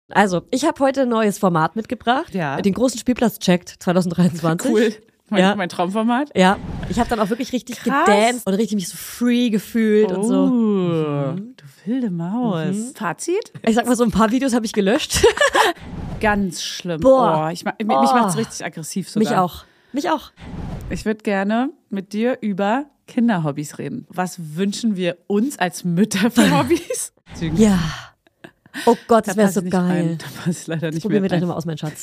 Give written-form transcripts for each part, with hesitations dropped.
Also, ich habe heute ein neues Format mitgebracht. Ja. Den großen Spielplatz-Check 2023. Cool. Ja. Mein Traumformat. Ja, ich habe dann auch wirklich richtig Krass. gedanced und richtig mich so free gefühlt und so. Du wilde Maus. Fazit? Ich sag mal, so ein paar Videos habe ich gelöscht. Ganz schlimm. Boah. Mich macht's richtig aggressiv sogar. Mich auch. Ich würde gerne mit dir über Kinderhobbys reden. Was wünschen wir uns als Mütter für Hobbys? Ja. Oh Gott, das Da wäre passe so ich nicht geil. rein. Da passe ich leider nicht Probieren wir mehr gleich rein. nochmal aus, mein Schatz.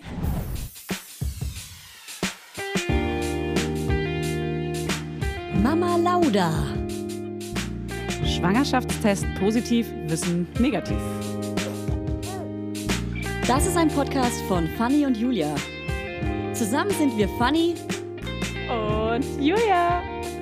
Mama Lauda. Schwangerschaftstest positiv, Wissen negativ. Das ist ein Podcast von Fanny und Julia. Zusammen sind wir Fanny Und Julia.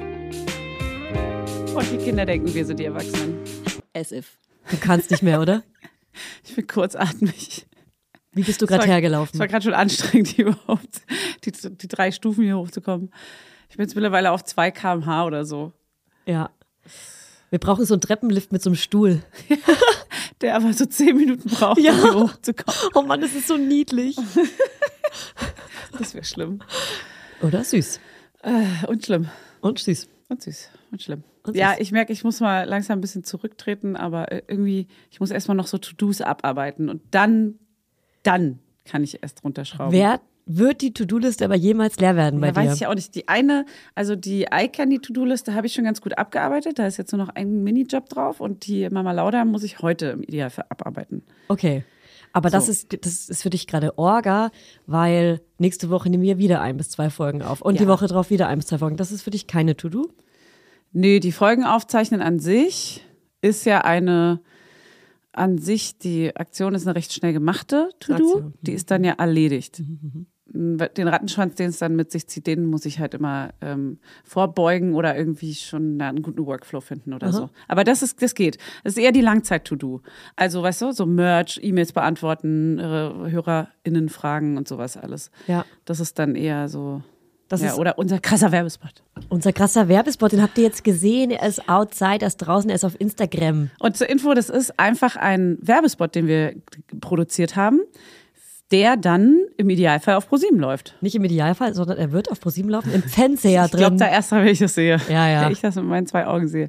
Und die Kinder denken, wir sind die Erwachsenen. as if. Du kannst nicht mehr, oder? Ich bin kurzatmig. Wie bist du gerade hergelaufen? Es war gerade schon anstrengend, hier überhaupt die 3 Stufen hier hochzukommen. Ich bin jetzt mittlerweile auf 2 km/h oder so. Ja. Wir brauchen so einen Treppenlift mit so einem Stuhl. Der aber so 10 Minuten braucht, Ja. um hier hochzukommen. Oh Mann, das ist so niedlich. Das wäre schlimm. Oder süß. Und schlimm. Und süß. Und süß. Und schlimm. Und Ja, süß. ich merke, ich muss mal langsam ein bisschen zurücktreten, aber irgendwie, ich muss erstmal noch so To-Dos abarbeiten und dann kann ich erst runterschrauben. Wird die To-Do-Liste aber jemals leer werden bei Ja, dir? weiß ich ja auch nicht. Die eine, also die iCandy-To-Do-Liste habe ich schon ganz gut abgearbeitet. Da ist jetzt nur noch ein Minijob drauf und die Mama Lauda muss ich heute im Idealfall abarbeiten. Okay. Aber das So. ist für dich gerade Orga, weil nächste Woche nehmen wir wieder 1 bis 2 Folgen auf. Und die Ja. Woche drauf wieder 1 bis 2 Folgen. Das ist für dich keine To-Do? Nee, die Folgen aufzeichnen an sich ist ja die Aktion ist eine recht schnell gemachte To-Do. Aktion. Die ist dann ja erledigt. Den Rattenschwanz, den es dann mit sich zieht, den muss ich halt immer vorbeugen oder irgendwie schon einen guten Workflow finden oder so. Aber das geht. Das ist eher die Langzeit-To-Do. Also, weißt du, so Merch, E-Mails beantworten, HörerInnen fragen und sowas alles. Ja. Das ist dann eher so. Das ist Oder unser krasser Werbespot. unser krasser Werbespot, den habt ihr jetzt gesehen. Er ist outside, er ist draußen, er ist auf Instagram. Und zur Info, das ist einfach ein Werbespot, den wir produziert haben, der dann im Idealfall auf ProSieben läuft. Nicht im Idealfall, sondern er wird auf ProSieben laufen, im Fernseher Ich glaube, drin. da erst mal, wenn ich das sehe. Ja, ja. Wenn ich das mit meinen 2 Augen sehe.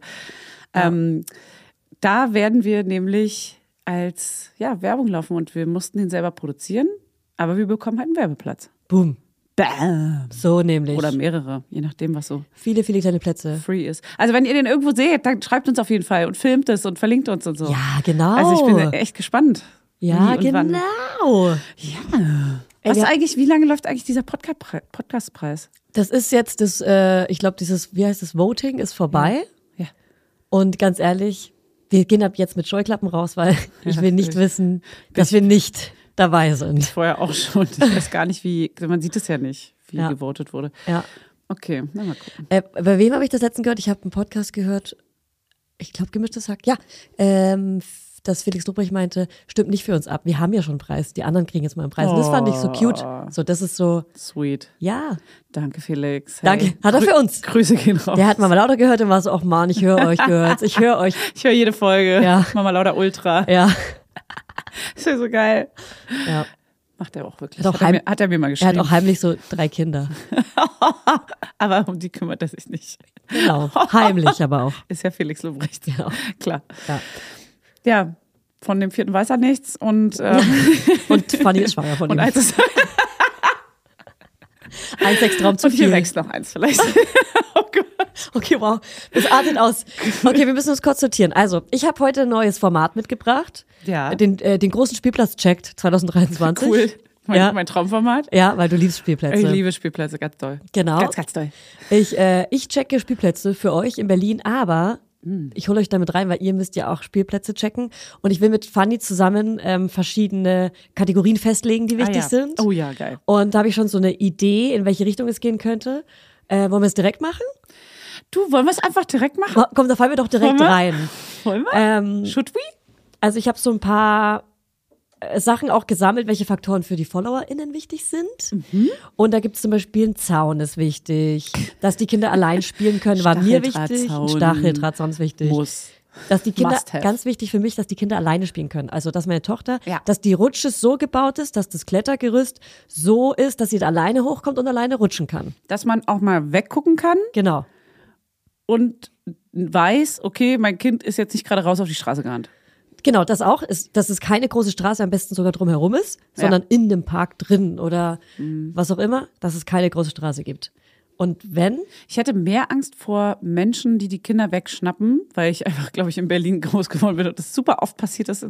Da werden wir nämlich als Werbung laufen und wir mussten den selber produzieren, aber wir bekommen halt einen Werbeplatz. Boom. Bam. So nämlich. Oder mehrere, je nachdem, was so viele, viele kleine Plätze. free ist. Also wenn ihr den irgendwo seht, dann schreibt uns auf jeden Fall und filmt es und verlinkt uns und so. Ja, genau. Also ich bin echt gespannt. Ja, wie und wann. genau. Wie lange läuft eigentlich dieser Podcastpreis? Das ist jetzt ich glaube, wie heißt das, Voting ist vorbei. Ja. Und ganz ehrlich, wir gehen ab jetzt mit Scheuklappen raus, weil ich will nicht natürlich. wissen, dass wir nicht dabei sind. Vorher auch schon. Ich weiß gar nicht, man sieht es ja nicht, wie Ja. gewotet wurde. Ja. Okay, na mal gucken. Bei wem habe ich das letztens gehört? Ich habe einen Podcast gehört, ich glaube, Gemischtes Hack. Ja, dass Felix Lobrecht meinte, stimmt nicht für uns ab. Wir haben ja schon einen Preis. Die anderen kriegen jetzt mal einen Preis. Und das fand ich so cute. So, das ist so, Sweet. ja. Danke, Felix. Danke. Hat er für uns. Grüße gehen raus. Der hat Mama Lauda gehört und war so, ach Mann, ich höre euch, gehört. Ich höre euch. Ich höre jede Folge. Ja. Mama Lauda Ultra. Ja. Ist ja so geil. Ja. Macht er auch wirklich. Hat auch Hat er mir mal Er geschrieben. hat auch heimlich so 3 Kinder. Aber um die kümmert er sich nicht. Genau. Heimlich aber auch. Ist ja Felix Lobrecht. Genau. Klar. Ja. Ja, von dem 4. weiß er nichts und Und Fanny ist schwanger von ihm. eins ist, Ein Sextraum zu und hier viel. wächst noch eins vielleicht. Oh Gott. Okay, wow. Das artet aus. Okay, wir müssen uns kurz sortieren. Also, ich habe heute ein neues Format mitgebracht. Ja. Den großen Spielplatz-Check 2023. Cool. Ja. Mein Traumformat. Ja, weil du liebst Spielplätze. Ich liebe Spielplätze, ganz toll. Genau. Ganz, ganz toll. Ich checke Spielplätze für euch in Berlin, aber ich hole euch damit rein, weil ihr müsst ja auch Spielplätze checken. Und ich will mit Fanny zusammen verschiedene Kategorien festlegen, die wichtig ja. sind. Oh ja, geil. Und da habe ich schon so eine Idee, in welche Richtung es gehen könnte. Wollen wir es direkt machen? Du, wollen wir es einfach direkt machen? Komm, da fallen wir doch direkt Wollen wir? rein. Wollen wir? Should we? Also ich habe so ein paar Sachen auch gesammelt, welche Faktoren für die FollowerInnen wichtig sind. Und da gibt es zum Beispiel ein Zaun ist wichtig, dass die Kinder allein spielen können, war mir wichtig. Ein Stacheldrahtzaun. Stacheldrahtzaun ist wichtig. Muss. Dass die Kinder, Must have. ganz wichtig für mich, dass die Kinder alleine spielen können. Also, dass meine Tochter, Ja. dass die Rutsche so gebaut ist, dass das Klettergerüst so ist, dass sie da alleine hochkommt und alleine rutschen kann. Dass man auch mal weggucken kann Genau. und weiß, okay, mein Kind ist jetzt nicht gerade raus auf die Straße gerannt. Genau, das auch, dass es keine große Straße am besten sogar drumherum ist, sondern in dem Park drin oder was auch immer, dass es keine große Straße gibt. Und wenn, Ich hätte mehr Angst vor Menschen, die Kinder wegschnappen, weil ich einfach, glaube ich, in Berlin groß geworden bin und das super oft passiert ist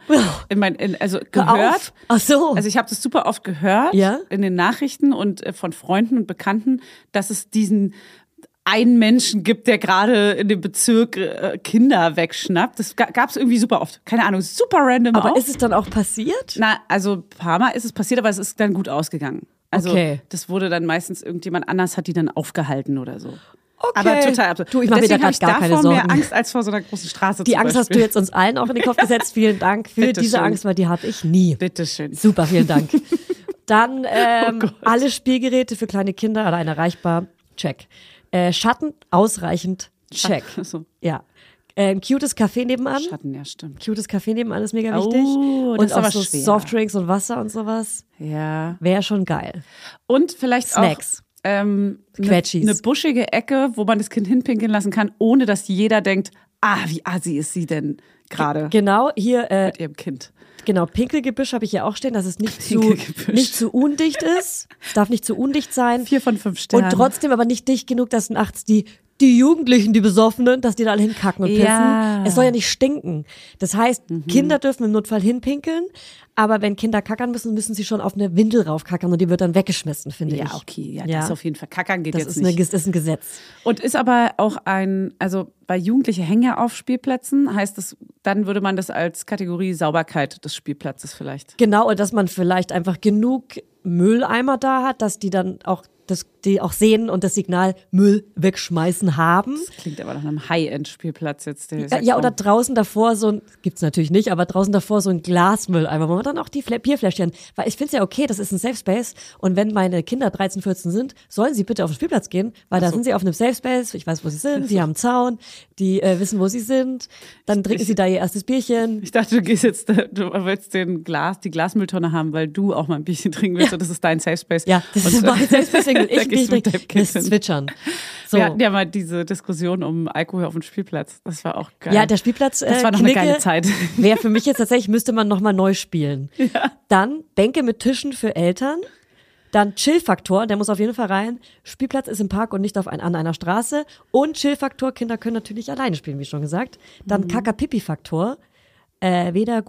also hör gehört. auf. Ach so. Also ich habe das super oft gehört Ja? in den Nachrichten und von Freunden und Bekannten, dass es diesen einen Menschen gibt, der gerade in dem Bezirk Kinder wegschnappt. Das gab es irgendwie super oft. Keine Ahnung, super random Aber auch. ist es dann auch passiert? Na, also ein paar Mal ist es passiert, aber es ist dann gut ausgegangen. Also Okay. das wurde dann meistens irgendjemand anders hat die dann aufgehalten oder so. Okay. Aber total absurd. Du, ich mache mir da Deswegen habe gerade gar keine davor mehr Sorgen. Angst als vor so einer großen Straße. Die zum Angst hast du Beispiel. jetzt uns allen auch in den Kopf gesetzt. Vielen Dank für Bitte diese schön. Angst, weil die habe ich nie. Bitteschön. Super, vielen Dank. Dann Gott. alle Spielgeräte für kleine Kinder allein erreichbar. Check. Schatten ausreichend. Check. So. Ja. Ein cutes Café nebenan. Schatten, ja, stimmt. Cutes Café nebenan ist mega Oh, wichtig. das Und ist auch aber so schwer. Softdrinks und Wasser und sowas. Ja. Wäre schon geil. Und vielleicht Snacks. auch Quetschis. eine buschige Ecke, wo man das Kind hinpinkeln lassen kann, ohne dass jeder denkt, wie assi ist sie denn gerade Genau, hier, mit ihrem Kind. genau, Pinkelgebüsch habe ich hier auch stehen, dass es nicht Pinkelgebüsch. nicht zu undicht ist. Es darf nicht zu undicht sein. 4 von 5 Sternen. Und trotzdem aber nicht dicht genug, dass nachts die Jugendlichen, die Besoffenen, dass die da alle hinkacken und pissen. Ja. Es soll ja nicht stinken. Das heißt, Kinder dürfen im Notfall hinpinkeln, aber wenn Kinder kackern müssen, müssen sie schon auf eine Windel raufkackern und die wird dann weggeschmissen, finde ich. Ja, okay, ja, das auf jeden Fall. Kackern geht Das jetzt ist, nicht. ist ein Gesetz. Und ist aber auch also bei Jugendlichen hängen ja auf Spielplätzen, heißt das, dann würde man das als Kategorie Sauberkeit des Spielplatzes vielleicht. Genau, und dass man vielleicht einfach genug Mülleimer da hat, dass die dann auch die auch sehen und das Signal Müll wegschmeißen haben. Das klingt aber nach einem High-End-Spielplatz jetzt. Ja, oder draußen davor so ein, gibt's natürlich nicht, aber draußen davor so ein Glasmülleimer, wo man dann auch die Bierfläschchen, weil ich finde es ja okay, das ist ein Safe Space und wenn meine Kinder 13, 14 sind, sollen sie bitte auf den Spielplatz gehen, weil da sind sie auf einem Safe Space, ich weiß, wo sie sind, die haben einen Zaun, die wissen, wo sie sind, dann trinken sie da ihr erstes Bierchen. Ich dachte, du willst die Glasmülltonne haben, weil du auch mal ein Bierchen trinken willst und das ist dein Safe Space. Ja, das ist mein Safe Space, deswegen will Da ich gehst du mit deinem nicht Kind das hin. zwitschern. So. Wir hatten ja mal diese Diskussion um Alkohol auf dem Spielplatz. Das war auch geil. Ja, der Spielplatz Das war noch eine geile Zeit. Wäre für mich jetzt tatsächlich, müsste man nochmal neu spielen. Ja. Dann Bänke mit Tischen für Eltern. Dann Chill-Faktor, der muss auf jeden Fall rein. Spielplatz ist im Park und nicht an einer Straße. Und Chill-Faktor, Kinder können natürlich alleine spielen, wie schon gesagt. Dann Kaka-Pipi-Faktor. Weder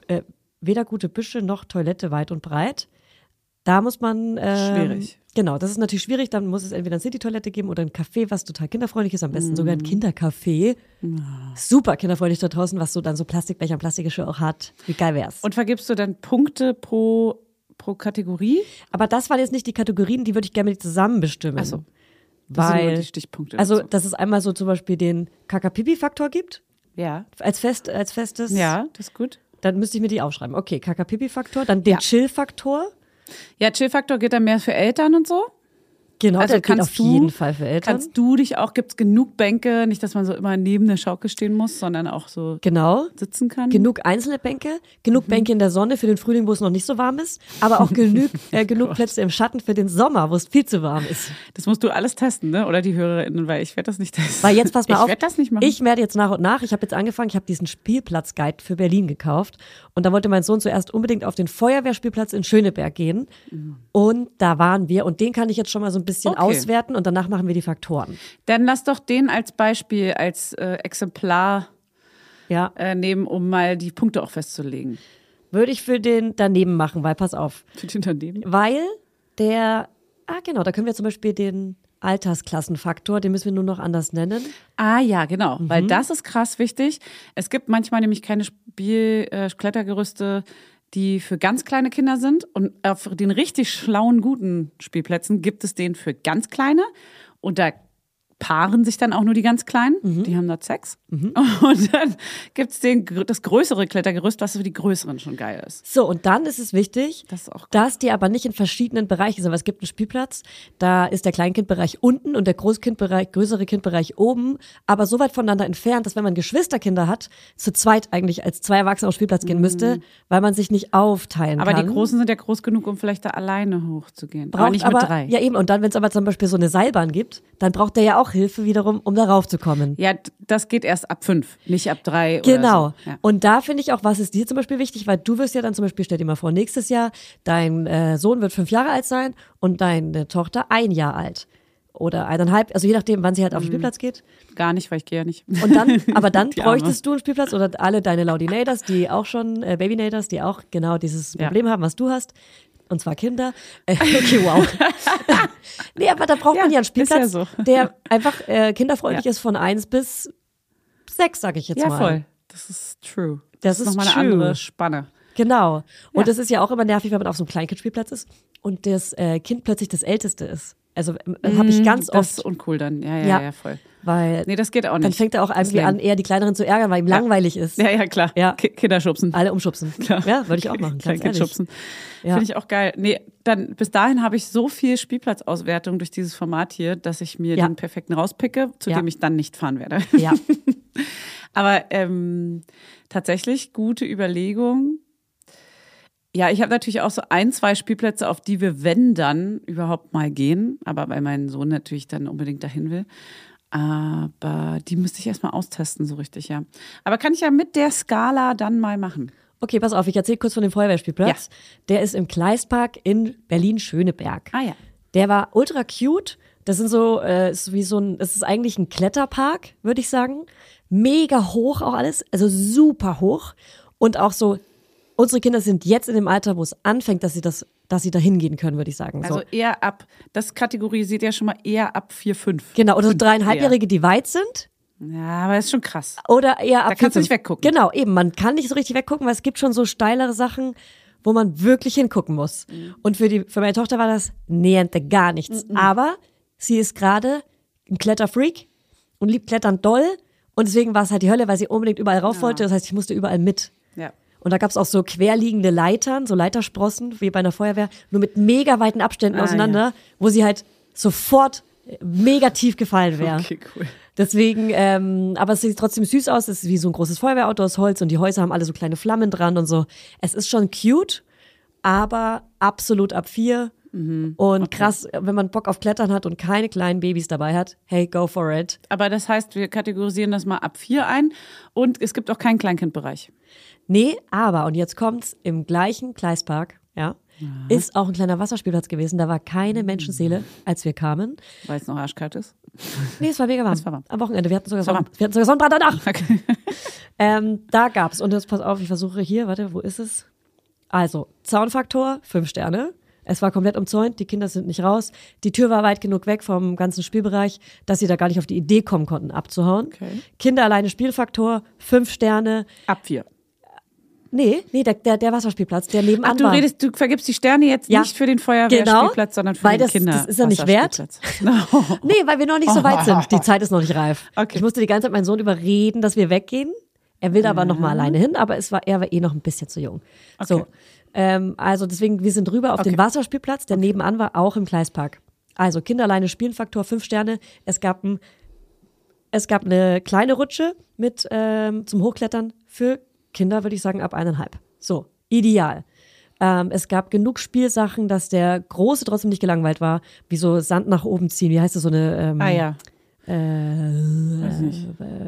gute Büsche noch Toilette weit und breit. Da muss man Schwierig. Genau, das ist natürlich schwierig. Dann muss es entweder eine City-Toilette geben oder ein Café, was total kinderfreundlich ist. Am besten sogar ein Kindercafé. Super kinderfreundlich da draußen, was so dann so Plastikbecher und Plastikgeschirr auch hat. Wie geil wär's? Und vergibst du dann Punkte pro Kategorie? Aber das waren jetzt nicht die Kategorien, die würde ich gerne mit zusammen bestimmen. Ach so. Das sind nur Weil, die Stichpunkte also, dazu. dass es einmal so zum Beispiel den Kaka-Pipi-Faktor gibt, Ja. als festes. Ja, das ist gut. Dann müsste ich mir die aufschreiben. Okay, Kaka-Pipi-Faktor, dann den Ja. Chill-Faktor. Ja, Chill-Faktor geht dann mehr für Eltern und so. Genau, Also der geht auf kannst du- jeden Fall für Eltern. Kannst du dich auch, gibt's genug Bänke, nicht, dass man so immer neben der Schaukel stehen muss, sondern auch so Genau. sitzen kann? Genug einzelne Bänke, genug Bänke in der Sonne für den Frühling, wo es noch nicht so warm ist, aber auch genug Plätze im Schatten für den Sommer, wo es viel zu warm ist. Das musst du alles testen, ne? Oder die HörerInnen, weil ich werde das nicht testen. Weil jetzt pass mal auf, Ich werde das nicht machen. ich werde jetzt nach und nach, ich habe jetzt angefangen, ich habe diesen Spielplatzguide für Berlin gekauft und da wollte mein Sohn zuerst unbedingt auf den Feuerwehrspielplatz in Schöneberg gehen und da waren wir und den kann ich jetzt schon mal so ein bisschen Okay. auswerten und danach machen wir die Faktoren. Dann lass doch den als Beispiel, als Exemplar Ja, nehmen, um mal die Punkte auch festzulegen. würde ich für den daneben machen, weil pass auf, Für den daneben. weil genau, da können wir zum Beispiel den Altersklassenfaktor, den müssen wir nur noch anders nennen. Ah ja, genau, weil das ist krass wichtig. Es gibt manchmal nämlich keine Klettergerüste, die für ganz kleine Kinder sind und auf den richtig schlauen, guten Spielplätzen gibt es den für ganz kleine und da paaren sich dann auch nur die ganz Kleinen, die haben dort Sex. Und dann gibt es das größere Klettergerüst, was für die Größeren schon geil ist. So, und dann ist es wichtig, dass die aber nicht in verschiedenen Bereichen sind. Weil es gibt einen Spielplatz, da ist der Kleinkindbereich unten und der größere Kindbereich oben, aber so weit voneinander entfernt, dass wenn man Geschwisterkinder hat, zu zweit eigentlich als 2 Erwachsene auf den Spielplatz gehen müsste, weil man sich nicht aufteilen kann. Aber die Großen sind ja groß genug, um vielleicht da alleine hochzugehen. Aber nicht mit 3. Ja, eben. Und dann, wenn es aber zum Beispiel so eine Seilbahn gibt, dann braucht der ja auch Hilfe wiederum, um da raufzukommen. Ja, das geht erst ab 5, nicht ab 3 Genau. oder so. Ja. Und da finde ich auch, was ist dir zum Beispiel wichtig, weil du wirst ja dann zum Beispiel, stell dir mal vor, nächstes Jahr, dein Sohn wird 5 Jahre alt sein und deine Tochter 1 Jahr alt. Oder 1,5, also je nachdem, wann sie halt auf den Spielplatz geht. Gar nicht, weil ich gehe ja nicht. Und dann, aber dann bräuchtest du einen Spielplatz oder alle deine Laudinators, die auch schon, Babynators, die auch genau dieses Problem haben, was du hast. Und zwar Kinder. Okay, wow. Nee, aber da braucht man ja einen Spielplatz, der einfach kinderfreundlich ist von 1 bis 6, sag ich jetzt mal. Ja, voll. Das ist true. Das ist nochmal eine andere Spanne. Genau. Und das ist ja auch immer nervig, wenn man auf so einem Kleinkindspielplatz ist und das Kind plötzlich das Älteste ist. Also habe ich ganz oft. Das ist uncool dann. Ja, voll. Weil nee, das geht auch nicht. Dann fängt er auch irgendwie an, eher die Kleineren zu ärgern, weil ihm langweilig ist. Ja, klar. Ja. Kinder schubsen. Alle umschubsen. Klar. Ja, würde ich auch machen. Kleinkind schubsen. Ja. Finde ich auch geil. Nee, dann bis dahin habe ich so viel Spielplatzauswertung durch dieses Format hier, dass ich mir den perfekten rauspicke, zu dem ich dann nicht fahren werde. Ja. Aber tatsächlich gute Überlegung. Ja, ich habe natürlich auch so 1, 2 Spielplätze, auf die wir, wenn dann, überhaupt mal gehen. Aber weil mein Sohn natürlich dann unbedingt dahin will. Aber die müsste ich erstmal austesten, so richtig, ja. Aber kann ich ja mit der Skala dann mal machen. Okay, pass auf, ich erzähle kurz von dem Feuerwehrspielplatz. Ja. Der ist im Kleistpark in Berlin-Schöneberg. Ah ja. Der war ultra cute. Das sind so, ist wie so ein, es ist eigentlich ein Kletterpark, würde ich sagen. Mega hoch auch alles, also super hoch. Und auch so, unsere Kinder sind jetzt in dem Alter, wo es anfängt, dass sie da hingehen können, würde ich sagen. Also eher ab, das kategorisiert ja schon mal eher ab 4, 5. Genau, oder so 3,5-Jährige, die weit sind. Ja, aber das ist schon krass. Oder eher ab 4, 5. Da kannst du nicht weggucken. Genau, eben, man kann nicht so richtig weggucken, weil es gibt schon so steilere Sachen, wo man wirklich hingucken muss. Und für meine Tochter war das niente, gar nichts. Aber sie ist gerade ein Kletterfreak und liebt Klettern doll. Und deswegen war es halt die Hölle, weil sie unbedingt überall rauf wollte. Das heißt, ich musste überall mit. Ja. Und da gab es auch so querliegende Leitern, so Leitersprossen, wie bei einer Feuerwehr, nur mit mega weiten Abständen auseinander, wo sie halt sofort mega tief gefallen wäre. Okay, cool. Deswegen, aber es sieht trotzdem süß aus. Es ist wie so ein großes Feuerwehrauto aus Holz und die Häuser haben alle so kleine Flammen dran und so. Es ist schon cute, aber absolut ab 4. Und krass, wenn man Bock auf Klettern hat und keine kleinen Babys dabei hat, hey, go for it. Aber das heißt, wir kategorisieren das mal ab 4 ein und es gibt auch keinen Kleinkindbereich. Nee, aber, und jetzt kommt's, im gleichen Kleistpark, ist auch ein kleiner Wasserspielplatz gewesen. Da war keine Menschenseele, als wir kamen. Weil es noch arschkalt ist? Nee, es war mega warm. Es war warm. Am Wochenende. Wir hatten sogar Sonnenbrand danach. Okay. Da gab's, und jetzt pass auf, ich versuche hier, warte, wo ist es? Also, Zaunfaktor, 5 Sterne. Es war komplett umzäunt, die Kinder sind nicht raus. Die Tür war weit genug weg vom ganzen Spielbereich, dass sie da gar nicht auf die Idee kommen konnten, abzuhauen. Okay. Kinder alleine Spielfaktor, 5 Sterne. Ab 4. Nee, der Wasserspielplatz, der nebenan war. Du vergibst die Sterne jetzt nicht für den Feuerwehrspielplatz, sondern für den Kinder. Das ist ja nicht wert. Nee, weil wir noch nicht so weit sind. Die Zeit ist noch nicht reif. Okay. Ich musste die ganze Zeit meinen Sohn überreden, dass wir weggehen. Er will aber noch mal alleine hin, aber er war eh noch ein bisschen zu jung. Okay. So, also deswegen, wir sind rüber auf den Wasserspielplatz, der nebenan war, auch im Kleistpark. Also Kinder alleine spielen, Faktor 5 Sterne. Es gab eine kleine Rutsche mit zum Hochklettern für Kinder, würde ich sagen, ab 1,5. So, ideal. Es gab genug Spielsachen, dass der Große trotzdem nicht gelangweilt war, wie so Sand nach oben ziehen. Wie heißt das, so eine Weiß nicht.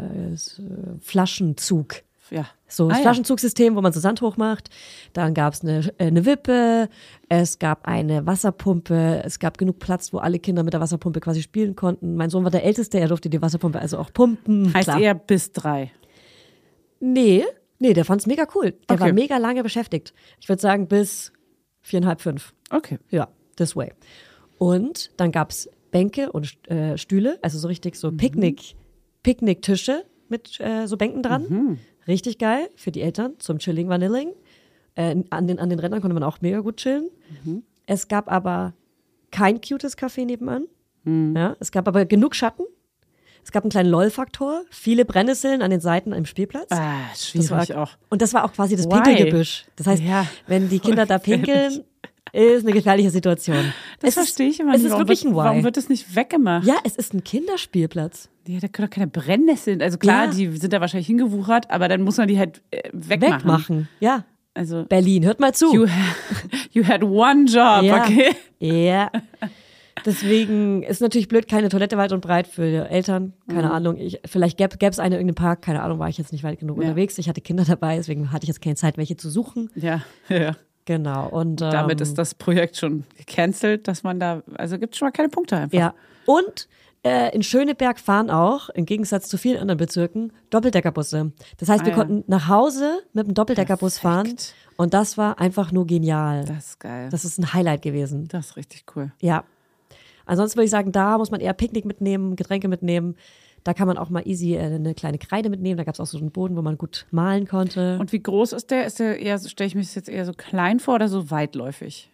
Flaschenzug. Ja. So das Flaschenzugsystem, wo man so Sand hochmacht. Dann gab es eine Wippe, es gab eine Wasserpumpe, es gab genug Platz, wo alle Kinder mit der Wasserpumpe quasi spielen konnten. Mein Sohn war der Älteste, er durfte die Wasserpumpe also auch pumpen. Heißt eher bis 3? Nee, der fand es mega cool. Der war mega lange beschäftigt. Ich würde sagen bis 4,5, 5. Okay. Ja, this way. Und dann gab es Bänke und Stühle, also so richtig so Picknicktische mit so Bänken dran. Richtig geil für die Eltern zum Chilling, Vanilling. An den Rändern konnte man auch mega gut chillen. Es gab aber kein cutes Café nebenan. Ja, es gab aber genug Schatten. Es gab einen kleinen LOL-Faktor, viele Brennnesseln an den Seiten im Spielplatz. Schwierig auch. Und das war auch quasi das Why? Pinkelgebüsch. Das heißt, Ja. wenn die Kinder da pinkeln, ist eine gefährliche Situation. Das verstehe ich immer Es nicht. ist Warum wirklich ein Why. Warum wird das nicht weggemacht? Ja, es ist ein Kinderspielplatz. Ja, da können doch keine Brennnesseln. Also klar, Ja. die sind da wahrscheinlich hingewuchert, aber dann muss man die halt wegmachen. Ja. Also Berlin, hört mal zu. you had one job, Ja. okay? Ja. Deswegen ist natürlich blöd, keine Toilette weit und breit für Eltern. Keine Ahnung. Vielleicht gäbe es eine in irgendeinem Park. Keine Ahnung, war ich jetzt nicht weit genug unterwegs. Ich hatte Kinder dabei, deswegen hatte ich jetzt keine Zeit, welche zu suchen. Ja. Genau. Und Damit ist das Projekt schon gecancelt, dass man da, also gibt es schon mal keine Punkte einfach. ja. Und in Schöneberg fahren auch, im Gegensatz zu vielen anderen Bezirken, Doppeldeckerbusse. Das heißt, wir konnten nach Hause mit dem Doppeldeckerbus fahren. Und das war einfach nur genial. Das ist geil. Das ist ein Highlight gewesen. Das ist richtig cool. Ja. Ansonsten würde ich sagen, da muss man eher Picknick mitnehmen, Getränke mitnehmen. Da kann man auch mal easy eine kleine Kreide mitnehmen. Da gab es auch so einen Boden, wo man gut malen konnte. Und wie groß ist der? Ist der eher, stelle ich mir das jetzt eher so klein vor oder so weitläufig?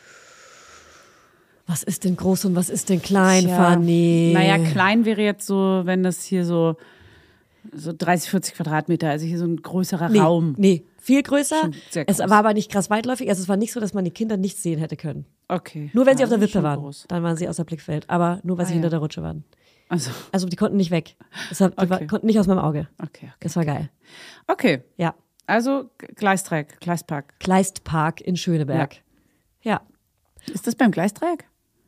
Was ist denn groß und was ist denn klein, Tja, Fanny? Naja, klein wäre jetzt so, wenn das hier so 30, 40 Quadratmeter, also hier so ein größerer Raum. Nee, viel größer. Schon sehr Es groß. war aber nicht krass weitläufig. Also es war nicht so, dass man die Kinder nicht sehen hätte können. Okay. Nur wenn sie Ja, auf der das ist Wippe schon waren. groß. Dann waren sie außer Blickfeld. Aber nur, weil sie ja. hinter der Rutsche waren. Also, Die konnten nicht weg. Deshalb, Okay. konnten nicht aus meinem Auge. okay. Das war geil. Okay, Ja. also Gleisdreieck, Gleispark. Kleistpark in Schöneberg. Ja. Ist das beim Gleisdreieck?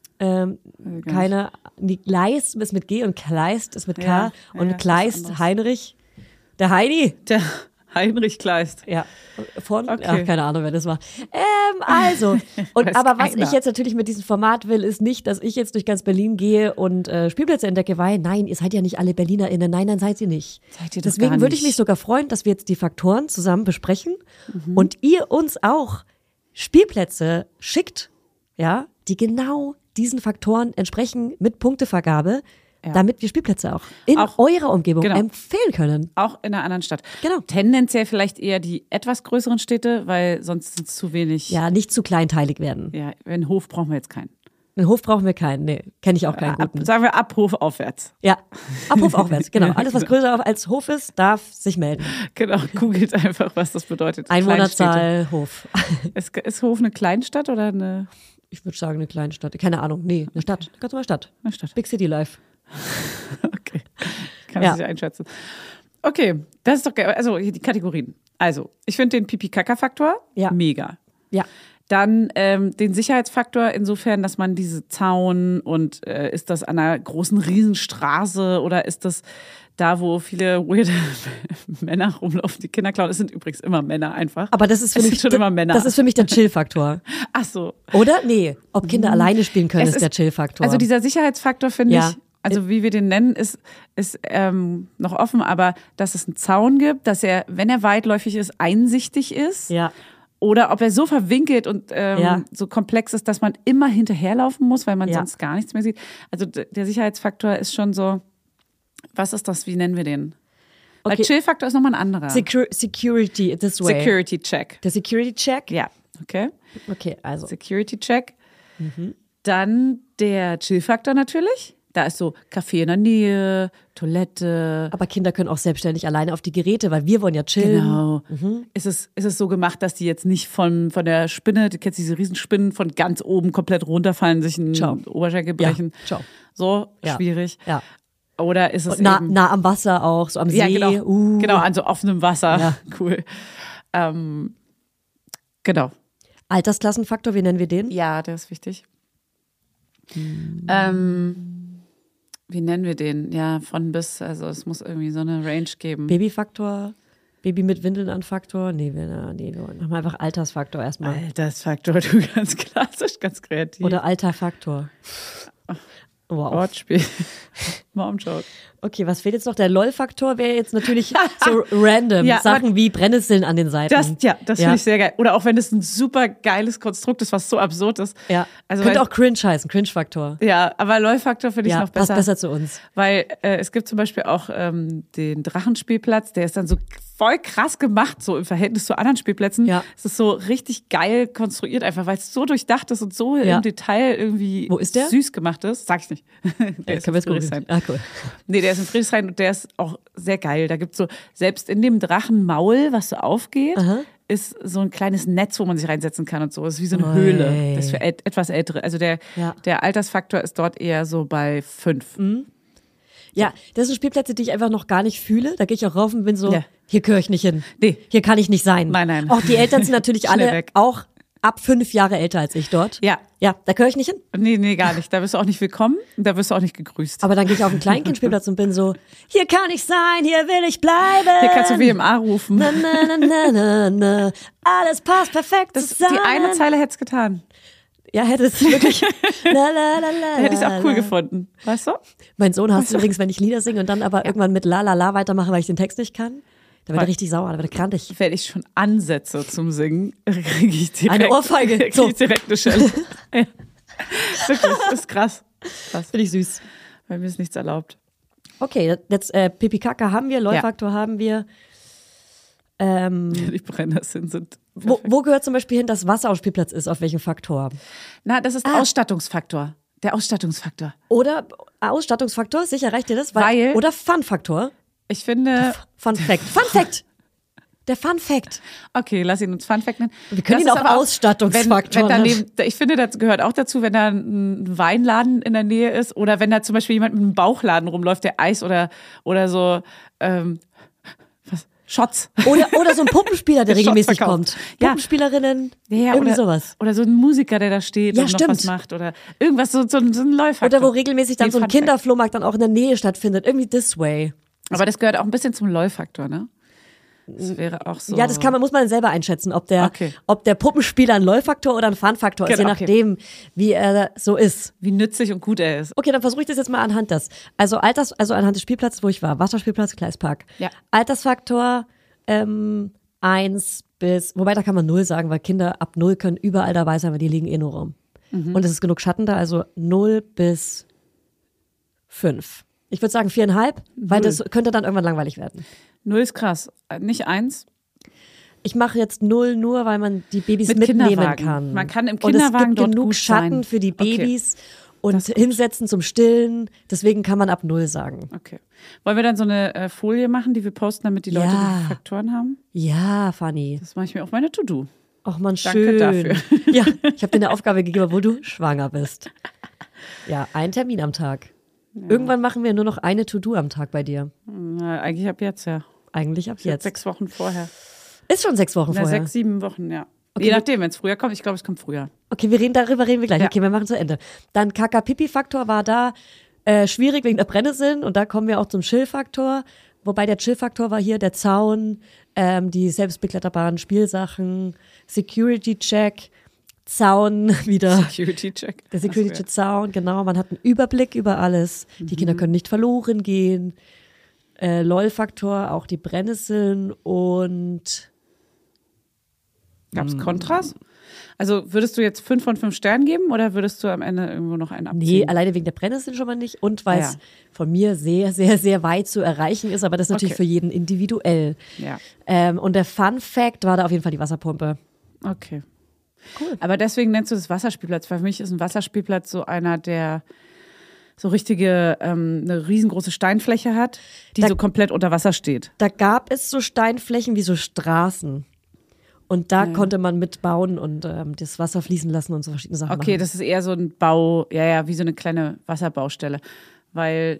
Keine, die Gleist ist mit G und Kleist ist mit K Ja, und ja, Kleist, ist was anderes. Heinrich, der Heini. Der Heinrich Kleist. Ja, von, Okay. ach, keine Ahnung, wer das war. Also, und Weiß aber was keiner. ich jetzt natürlich mit diesem Format will, ist nicht, dass ich jetzt durch ganz Berlin gehe und Spielplätze entdecke, weil nein, ihr seid ja nicht alle BerlinerInnen, nein, seid ihr nicht. Seid ihr doch Deswegen gar würde ich nicht. mich sogar freuen, dass wir jetzt die Faktoren zusammen besprechen Mhm. und ihr uns auch Spielplätze schickt, ja, die genau diesen Faktoren entsprechen mit Punktevergabe, damit wir Spielplätze auch in Auch- eurer Umgebung genau. empfehlen können. Auch in einer anderen Stadt. Genau. Tendenziell vielleicht eher die etwas größeren Städte, weil sonst sind es zu wenig. Ja, nicht zu kleinteilig werden. Ja, einen Hof brauchen wir jetzt keinen. Einen Hof brauchen wir keinen. Nee, kenne ich auch keinen guten. Sagen wir ab Hof aufwärts. Ja, ab Hof aufwärts. Genau. Alles, was größer als Hof ist, darf sich melden. Genau, googelt einfach, was das bedeutet. Einwohnerzahl, Hof. Kleinstädte. Ist Hof eine Kleinstadt oder eine Ich würde sagen, eine kleine Stadt. Keine Ahnung. Nee, eine Stadt. Ganz normal Stadt. Stadt? Big City Life. Okay, kann Ja. ich nicht einschätzen. Okay, das ist doch geil. Also hier die Kategorien. Also, ich finde den Pipi-Kaka-Faktor Ja. mega. Ja. Dann den Sicherheitsfaktor insofern, dass man diese Zaun und ist das an einer großen Riesenstraße oder ist das da, wo viele weirde Männer rumlaufen, die Kinder klauen. Es sind übrigens immer Männer einfach. Aber das ist für Es mich, sind schon immer Männer. das ist für mich der Chill-Faktor. Ach so. Oder? Nee. Ob Kinder alleine spielen können, Es ist der Chill-Faktor. Also dieser Sicherheitsfaktor, finde Ja. ich, also wie wir den nennen, ist noch offen, aber dass es einen Zaun gibt, dass er, wenn er weitläufig ist, einsichtig ist. ja. Oder ob er so verwinkelt und Ja. so komplex ist, dass man immer hinterherlaufen muss, weil man Ja. sonst gar nichts mehr sieht. Also der Sicherheitsfaktor ist schon so, was ist das, wie nennen wir den? Weil Okay. Chill-Faktor ist nochmal ein anderer. Security this way. Security Check. Der Security-Check? Ja, okay. Okay, also. Security Check. Mhm. Dann der Chill-Faktor natürlich. Da ist so Café in der Nähe, Toilette. Aber Kinder können auch selbstständig alleine auf die Geräte, weil wir wollen ja chillen. Genau. Ist es so gemacht, dass die jetzt nicht von der Spinne, du kennst diese Riesenspinnen, von ganz oben komplett runterfallen, sich einen Ciao. Oberschenkel brechen? Ja, ciao. So, Ja. schwierig. Ja. Oder ist es Und nah, eben... nah am Wasser auch, so am See. Ja, genau. Genau, an so offenem Wasser. Ja. Cool. Genau. Altersklassenfaktor, wie nennen wir den? Ja, der ist wichtig. Wie nennen wir den? Ja, von bis, also es muss irgendwie so eine Range geben. Babyfaktor, Baby mit Windeln an Faktor. Nee, wir machen einfach Altersfaktor erstmal. Altersfaktor, du ganz klassisch, ganz kreativ. Oder Alterfaktor. Wow. Wortspiel. Mom-Joke. Okay, was fehlt jetzt noch? Der LOL-Faktor wäre jetzt natürlich so random. Ja, Sachen wie Brennnesseln an den Seiten. Das finde ich sehr geil. Oder auch wenn es ein super geiles Konstrukt ist, was so absurd ist. Ja. Also Könnte weil- auch Cringe heißen, Cringe-Faktor. Ja, aber LOL-Faktor finde ich Ja, noch passt besser. besser zu uns. Weil es gibt zum Beispiel auch den Drachenspielplatz, der ist dann so voll krass gemacht, so im Verhältnis zu anderen Spielplätzen. Ja. Es ist so richtig geil konstruiert, einfach weil es so durchdacht ist und so im Detail irgendwie Wo ist der? süß gemacht ist. Sag ich nicht. Der ist in Friedrichshain. Ah, cool. Nee, der ist in Friedrichshain und der ist auch sehr geil. Da gibt's so, selbst in dem Drachenmaul, was so aufgeht, ist so ein kleines Netz, wo man sich reinsetzen kann und so. Das ist wie so eine Höhle. Das ist für etwas Ältere. Also der Altersfaktor ist dort eher so bei 5. Ja, das sind Spielplätze, die ich einfach noch gar nicht fühle. Da gehe ich auch rauf und bin so, hier gehöre ich nicht hin. Nee. Hier kann ich nicht sein. Nein. Auch die Eltern sind natürlich Schnell alle weg. auch ab 5 Jahre älter als ich dort. Ja. Ja, da gehöre ich nicht hin. Nee, gar nicht. Da wirst du auch nicht willkommen und da wirst du auch nicht gegrüßt. Aber dann gehe ich auf einen Kleinkindspielplatz und bin so, hier kann ich sein, hier will ich bleiben. Hier kannst du WMA rufen. Na, na, na, na, na. Alles passt perfekt zusammen. Die eine Zeile hätte es getan. Ja, hätte es wirklich. La, la, la, la, Da hätte ich es auch cool la. gefunden. Weißt du? Mein Sohn hasst übrigens, wenn ich Lieder singe und dann aber irgendwann mit la la la weitermache, weil ich den Text nicht kann. Da wird er richtig sauer, da wird er krantig. Wenn ich schon ansetze zum Singen, kriege ich direkt Eine Ohrfeige. Kriege So. ich direkt eine Schelle. Ja. Wirklich, das ist krass. Finde ich süß. Weil mir ist nichts erlaubt. Okay, jetzt Pipi Kaka haben wir, Läufaktor haben wir. Die Brennnesseln sind. Wo gehört zum Beispiel hin, dass Wasser auf Spielplatz ist? Auf welchem Faktor? Na, das ist Ausstattungsfaktor. Der Ausstattungsfaktor. Oder Ausstattungsfaktor, sicher reicht dir das? Weil- oder Fun-Faktor. Ich finde. Fun Fact. Fun Fact! Der Fun Fact. Okay, lass ihn uns Fun Fact nennen. Wir können ihn Das auch ist aber Ausstattungsfaktor wenn nennen. daneben, ich finde, das gehört auch dazu, wenn da ein Weinladen in der Nähe ist oder wenn da zum Beispiel jemand mit einem Bauchladen rumläuft, der Eis oder so Shots. Oder so ein Puppenspieler, der Shots regelmäßig verkauft. kommt. Ja. Puppenspielerinnen, Ja, irgendwie oder, sowas. Oder so ein Musiker, der da steht Ja, und noch stimmt. was macht oder irgendwas, so ein Läufer. Oder wo regelmäßig dann so ein Kinderflohmarkt dann auch in der Nähe stattfindet. Irgendwie this way. Aber das gehört auch ein bisschen zum Läufaktor, ne? Das wäre auch so. Ja, das muss man selber einschätzen, ob der Puppenspieler ein Läuffaktor oder ein Fun-Faktor ist, je Genau, okay. nachdem, wie er so ist. Wie nützlich und gut er ist. Okay, dann versuche ich das jetzt mal anhand also anhand des Spielplatzes, wo ich war. Wasserspielplatz, Gleispark. Ja. Altersfaktor 1 bis, wobei da kann man 0 sagen, weil Kinder ab 0 können überall dabei sein, weil die liegen eh nur rum. Und es ist genug Schatten da, also 0 bis 5. Ich würde sagen 4,5, weil das könnte dann irgendwann langweilig werden. 0 ist krass. Nicht 1. Ich mache jetzt 0 nur, weil man die Babys Mit mitnehmen Kinderwagen. kann. Man kann im Und es Kinderwagen gibt dort genug gut Schatten sein. für die Okay. Babys und hinsetzen zum Stillen. Deswegen kann man ab 0 sagen. Okay. Wollen wir dann so eine Folie machen, die wir posten, damit die Leute Ja. die Faktoren haben? Ja, funny. Das mache ich mir auf meine To-Do. Ach man, Danke schön. dafür. Ja, ich habe dir eine Aufgabe gegeben, wo du schwanger bist. Ja, ein Termin am Tag. Irgendwann machen wir nur noch eine To-Do am Tag bei dir. Na, eigentlich ab jetzt, ja. Eigentlich ab Jetzt jetzt. 6 Wochen vorher. Ist schon 6 Wochen Na, vorher. 6, 7 Wochen, ja. Okay, Je nachdem, wenn es früher kommt. Ich glaube, es kommt früher. Okay, darüber reden wir gleich. Ja. Okay, wir machen zu Ende. Dann Kaka-Pipi-Faktor war da schwierig wegen der Brennnesseln und da kommen wir auch zum Chill-Faktor. Wobei der Chill-Faktor war hier der Zaun, die selbstbekletterbaren Spielsachen, Security-Check, Zaun wieder. Security-Check. Der Security-Zaun, genau. Man hat einen Überblick über alles. Die Kinder können nicht verloren gehen. LOL-Faktor, auch die Brennnesseln und Gab es Kontras? Also würdest du jetzt 5 von 5 Sternen geben oder würdest du am Ende irgendwo noch einen abziehen? nee, alleine wegen der Brennnesseln schon mal nicht und weil es Ja. von mir sehr, sehr, sehr weit zu erreichen ist, aber das ist natürlich Okay. für jeden individuell. Ja, Und der Fun-Fact war da auf jeden Fall die Wasserpumpe. okay. Cool. Aber deswegen nennst du das Wasserspielplatz. Weil für mich ist ein Wasserspielplatz so einer, der so richtige, eine riesengroße Steinfläche hat, die Da- so komplett unter Wasser steht. Da gab es so Steinflächen wie so Straßen. Und da konnte man mitbauen und das Wasser fließen lassen und so verschiedene Sachen Okay, machen. das ist eher so ein Bau, ja, wie so eine kleine Wasserbaustelle. Weil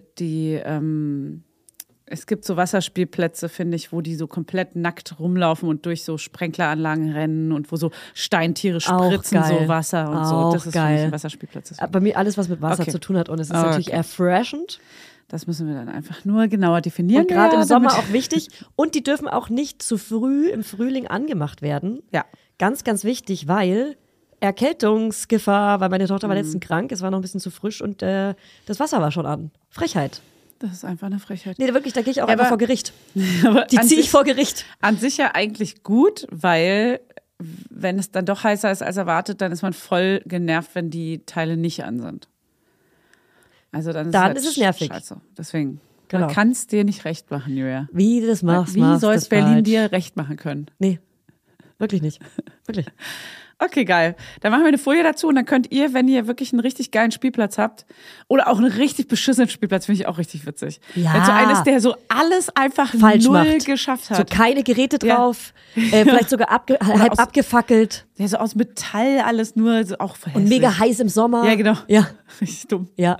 es gibt so Wasserspielplätze, finde ich, wo die so komplett nackt rumlaufen und durch so Sprenkleranlagen rennen und wo so Steintiere Auch spritzen geil. so Wasser und so. Auch Das ist für mich geil. ein Wasserspielplatz. Deswegen. Bei mir alles, was mit Wasser Okay. zu tun hat und es ist Ah, natürlich okay. erfrischend Das müssen wir dann einfach nur genauer definieren. und gerade ja, im Sommer damit- auch wichtig. Und die dürfen auch nicht zu früh im Frühling angemacht werden. Ja. Ganz, ganz wichtig, weil Erkältungsgefahr, weil meine Tochter war letztens krank, es war noch ein bisschen zu frisch und das Wasser war schon an. Frechheit. Das ist einfach eine Frechheit. Nee, wirklich, da gehe ich auch Ja, einfach aber- vor Gericht. Aber Die an ziehe ich sich- vor Gericht. An sich ja eigentlich gut, weil wenn es dann doch heißer ist als erwartet, dann ist man voll genervt, wenn die Teile nicht an sind. Also dann Dann halt ist es nervig. Scheiße. Deswegen Genau. Man kann es dir nicht recht machen, Julia. Wie du das machst, Wie soll es das Berlin falsch. dir recht machen können? Nee, wirklich nicht. Wirklich. Okay, geil. Dann machen wir eine Folie dazu und dann könnt ihr, wenn ihr wirklich einen richtig geilen Spielplatz habt oder auch einen richtig beschissenen Spielplatz, finde ich auch richtig witzig. Ja. Wenn so eines, der so alles einfach Falsch null macht. geschafft So hat. keine Geräte Ja. drauf, vielleicht sogar halb aus- abgefackelt Der so aus Metall alles nur so auch und mega heiß im Sommer. Ja, genau. Ja, Richtig dumm. ja.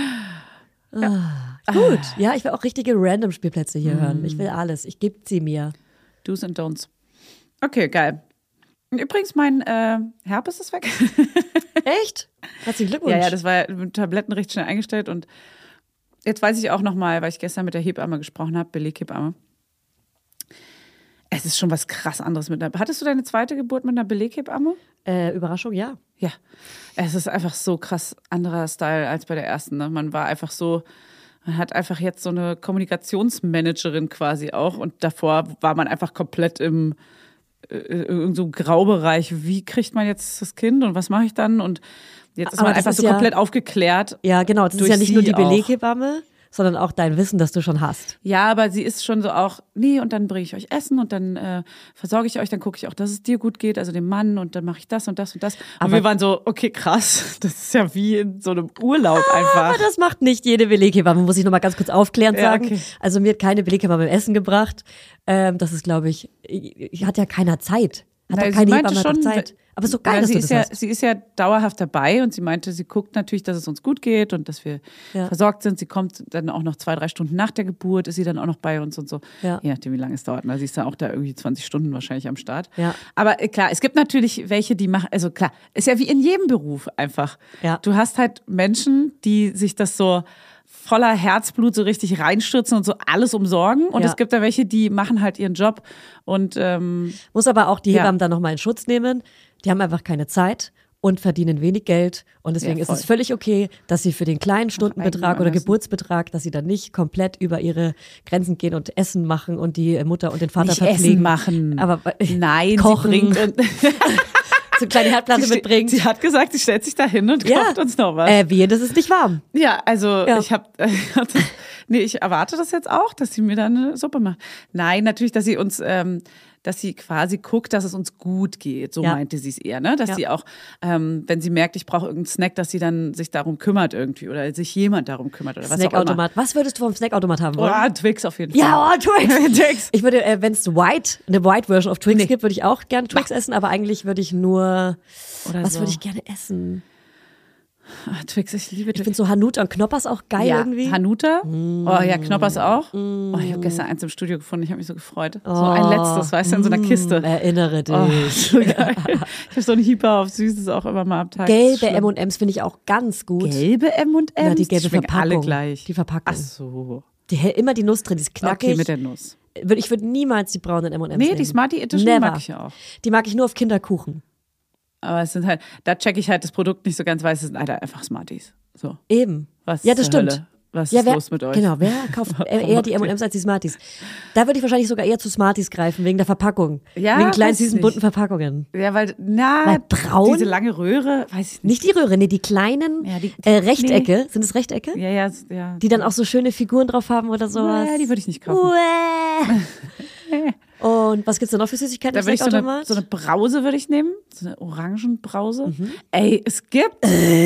Gut, ja, ich will auch richtige random Spielplätze hier hören. Ich will alles. Ich gebe sie mir. Do's and Don'ts. Okay, geil. Und übrigens, mein Herpes ist weg. Echt? Herzlichen Glückwunsch. Ja, das war ja mit Tabletten recht schnell eingestellt und jetzt weiß ich auch nochmal, weil ich gestern mit der Hebamme gesprochen habe, Beleghebamme. Es ist schon was krass anderes mit einer. Hattest du deine zweite Geburt mit einer Beleghebamme? Überraschung, ja. Ja. Es ist einfach so krass anderer Style als bei der ersten. Ne? Man hat einfach jetzt so eine Kommunikationsmanagerin quasi auch und davor war man einfach komplett im so Graubereich. Wie kriegt man jetzt das Kind und was mache ich dann? Und jetzt ist Aber man das einfach ist so ja- komplett aufgeklärt. Ja, genau. Das ist Durch ja nicht nur sie die auch. Beleghebamme, sondern auch dein Wissen, das du schon hast. Ja, aber sie ist schon so auch, nee, und dann bringe ich euch Essen und dann versorge ich euch, dann gucke ich auch, dass es dir gut geht, also dem Mann und dann mache ich das und das und das. Und Aber- wir waren so, okay, krass, das ist ja wie in so einem Urlaub einfach. Aber das macht nicht jede Beleghebamme, muss ich noch mal ganz kurz aufklärend Ja, sagen. okay. Also mir hat keine Beleghebamme beim Essen gebracht. Das ist, glaube ich, hat ja keiner Zeit. Hat Na, doch sie keine meinte Hebamme hat doch schon, Zeit. Aber ist so geil, Ja, dass sie du ist das ja, hast. sie ist ja dauerhaft dabei und sie meinte, sie guckt natürlich, dass es uns gut geht und dass wir Ja. versorgt sind. Sie kommt dann auch noch 2-3 Stunden nach der Geburt, ist sie dann auch noch bei uns und so. Ja. Je nachdem, wie lange es dauert. Sie ist dann auch da irgendwie 20 Stunden wahrscheinlich am Start. Ja. Aber klar, es gibt natürlich welche, die machen, also klar, ist ja wie in jedem Beruf einfach. Ja. Du hast halt Menschen, die sich das so voller Herzblut so richtig reinstürzen und so alles umsorgen. Und Ja. es gibt da welche, die machen halt ihren Job und Muss aber auch die Ja. Hebammen dann nochmal in Schutz nehmen. Die haben einfach keine Zeit und verdienen wenig Geld. Und deswegen Ja, ist voll. es völlig okay, dass sie für den kleinen Stundenbetrag oder müssen. Geburtsbetrag, dass sie dann nicht komplett über ihre Grenzen gehen und Essen machen und die Mutter und den Vater nicht verpflegen. Essen machen. Aber Nein, kochen, sie bringt so eine kleine Herdplatte mitbringt. Sie hat gesagt, sie stellt sich da hin und kocht uns noch was. Wehe, das ist nicht warm. Ja, also Ja. ich erwarte das jetzt auch, dass sie mir dann eine Suppe macht. Nein, natürlich, dass sie uns, dass sie quasi guckt, dass es uns gut geht. So Ja. meinte sie es eher, ne? Dass Ja. sie auch, wenn sie merkt, ich brauche irgendeinen Snack, dass sie dann sich darum kümmert irgendwie oder sich jemand darum kümmert oder was auch immer. Snackautomat. Was würdest du vom Snackautomat haben wollen? Oh, Twix auf jeden Fall. Ja, oh, Twix. Twix. Ich würde, wenn es eine White Version of Twix gibt, würde ich auch gerne Twix essen, aber eigentlich würde ich nur, Oder was so. würde ich gerne essen? Ah, Twix, ich liebe Ich Twix. finde so Hanuta und Knoppers auch geil Ja, irgendwie. Hanuta. Oh ja, Knoppers auch. Oh, ich habe gestern eins im Studio gefunden, ich habe mich so gefreut. So ein letztes, weißt du, in so einer Kiste. Erinnere dich. Oh, so geil. Ich habe so einen Hyper auf Süßes auch immer mal am Tag. Gelbe Schlimm. M&M's finde ich auch ganz gut. Gelbe M&M's? Ja, die gelbe Die schmecken Verpackung. alle gleich. Die Verpackung. Ach so. Die hält immer die Nuss drin, die ist knackig. Okay, mit der Nuss. Ich würde niemals die braunen M&M's Nee, nehmen. die Smarty Edition Never. mag ich auch. Die mag ich nur auf Kinderkuchen. Aber es sind halt, da checke ich halt das Produkt nicht so ganz, weil es sind halt einfach Smarties. So. Eben. Was Ja, das zur stimmt. Hölle? Was Ja, ist los mit euch? Genau, wer kauft eher die M&M's als die Smarties? Da würde ich wahrscheinlich sogar eher zu Smarties greifen, wegen der Verpackung. Ja, wegen kleinen, weiß ich süßen, nicht. bunten Verpackungen. Ja, weil braun? diese lange Röhre, weiß ich nicht. Nicht die Röhre, nee, die kleinen Ja, die- Rechtecke. Sind es Rechtecke? Ja. Die dann auch so schöne Figuren drauf haben oder sowas. Ja, die würde ich nicht kaufen. Uäh. Und was gibt's da noch für Süßigkeiten Da im würde ich Snackautomat? so eine Brause würde ich nehmen. So eine Orangenbrause. Mhm. Ey, es gibt,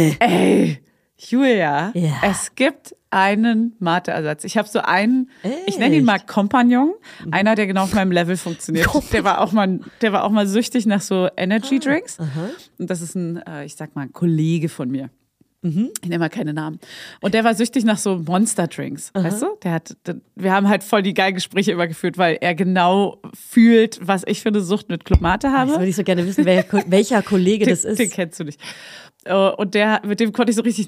Julia, Ja. es gibt einen Mate-Ersatz. Ich habe so einen, ich nenne ihn Echt? mal Kompagnon, Mhm. einer, der genau auf meinem Level funktioniert. Der war auch mal süchtig nach so Energy Drinks. Und das ist ein, ich sag mal, ein Kollege von mir. Ich nenne mal keine Namen. Und der war süchtig nach so Monster-Drinks, weißt du? Wir haben halt voll die geilen Gespräche immer geführt, weil er genau fühlt, was ich für eine Sucht mit Club Mate habe. Das würde ich so gerne wissen, welcher Kollege das ist. Den kennst du nicht. Und mit dem konnte ich so richtig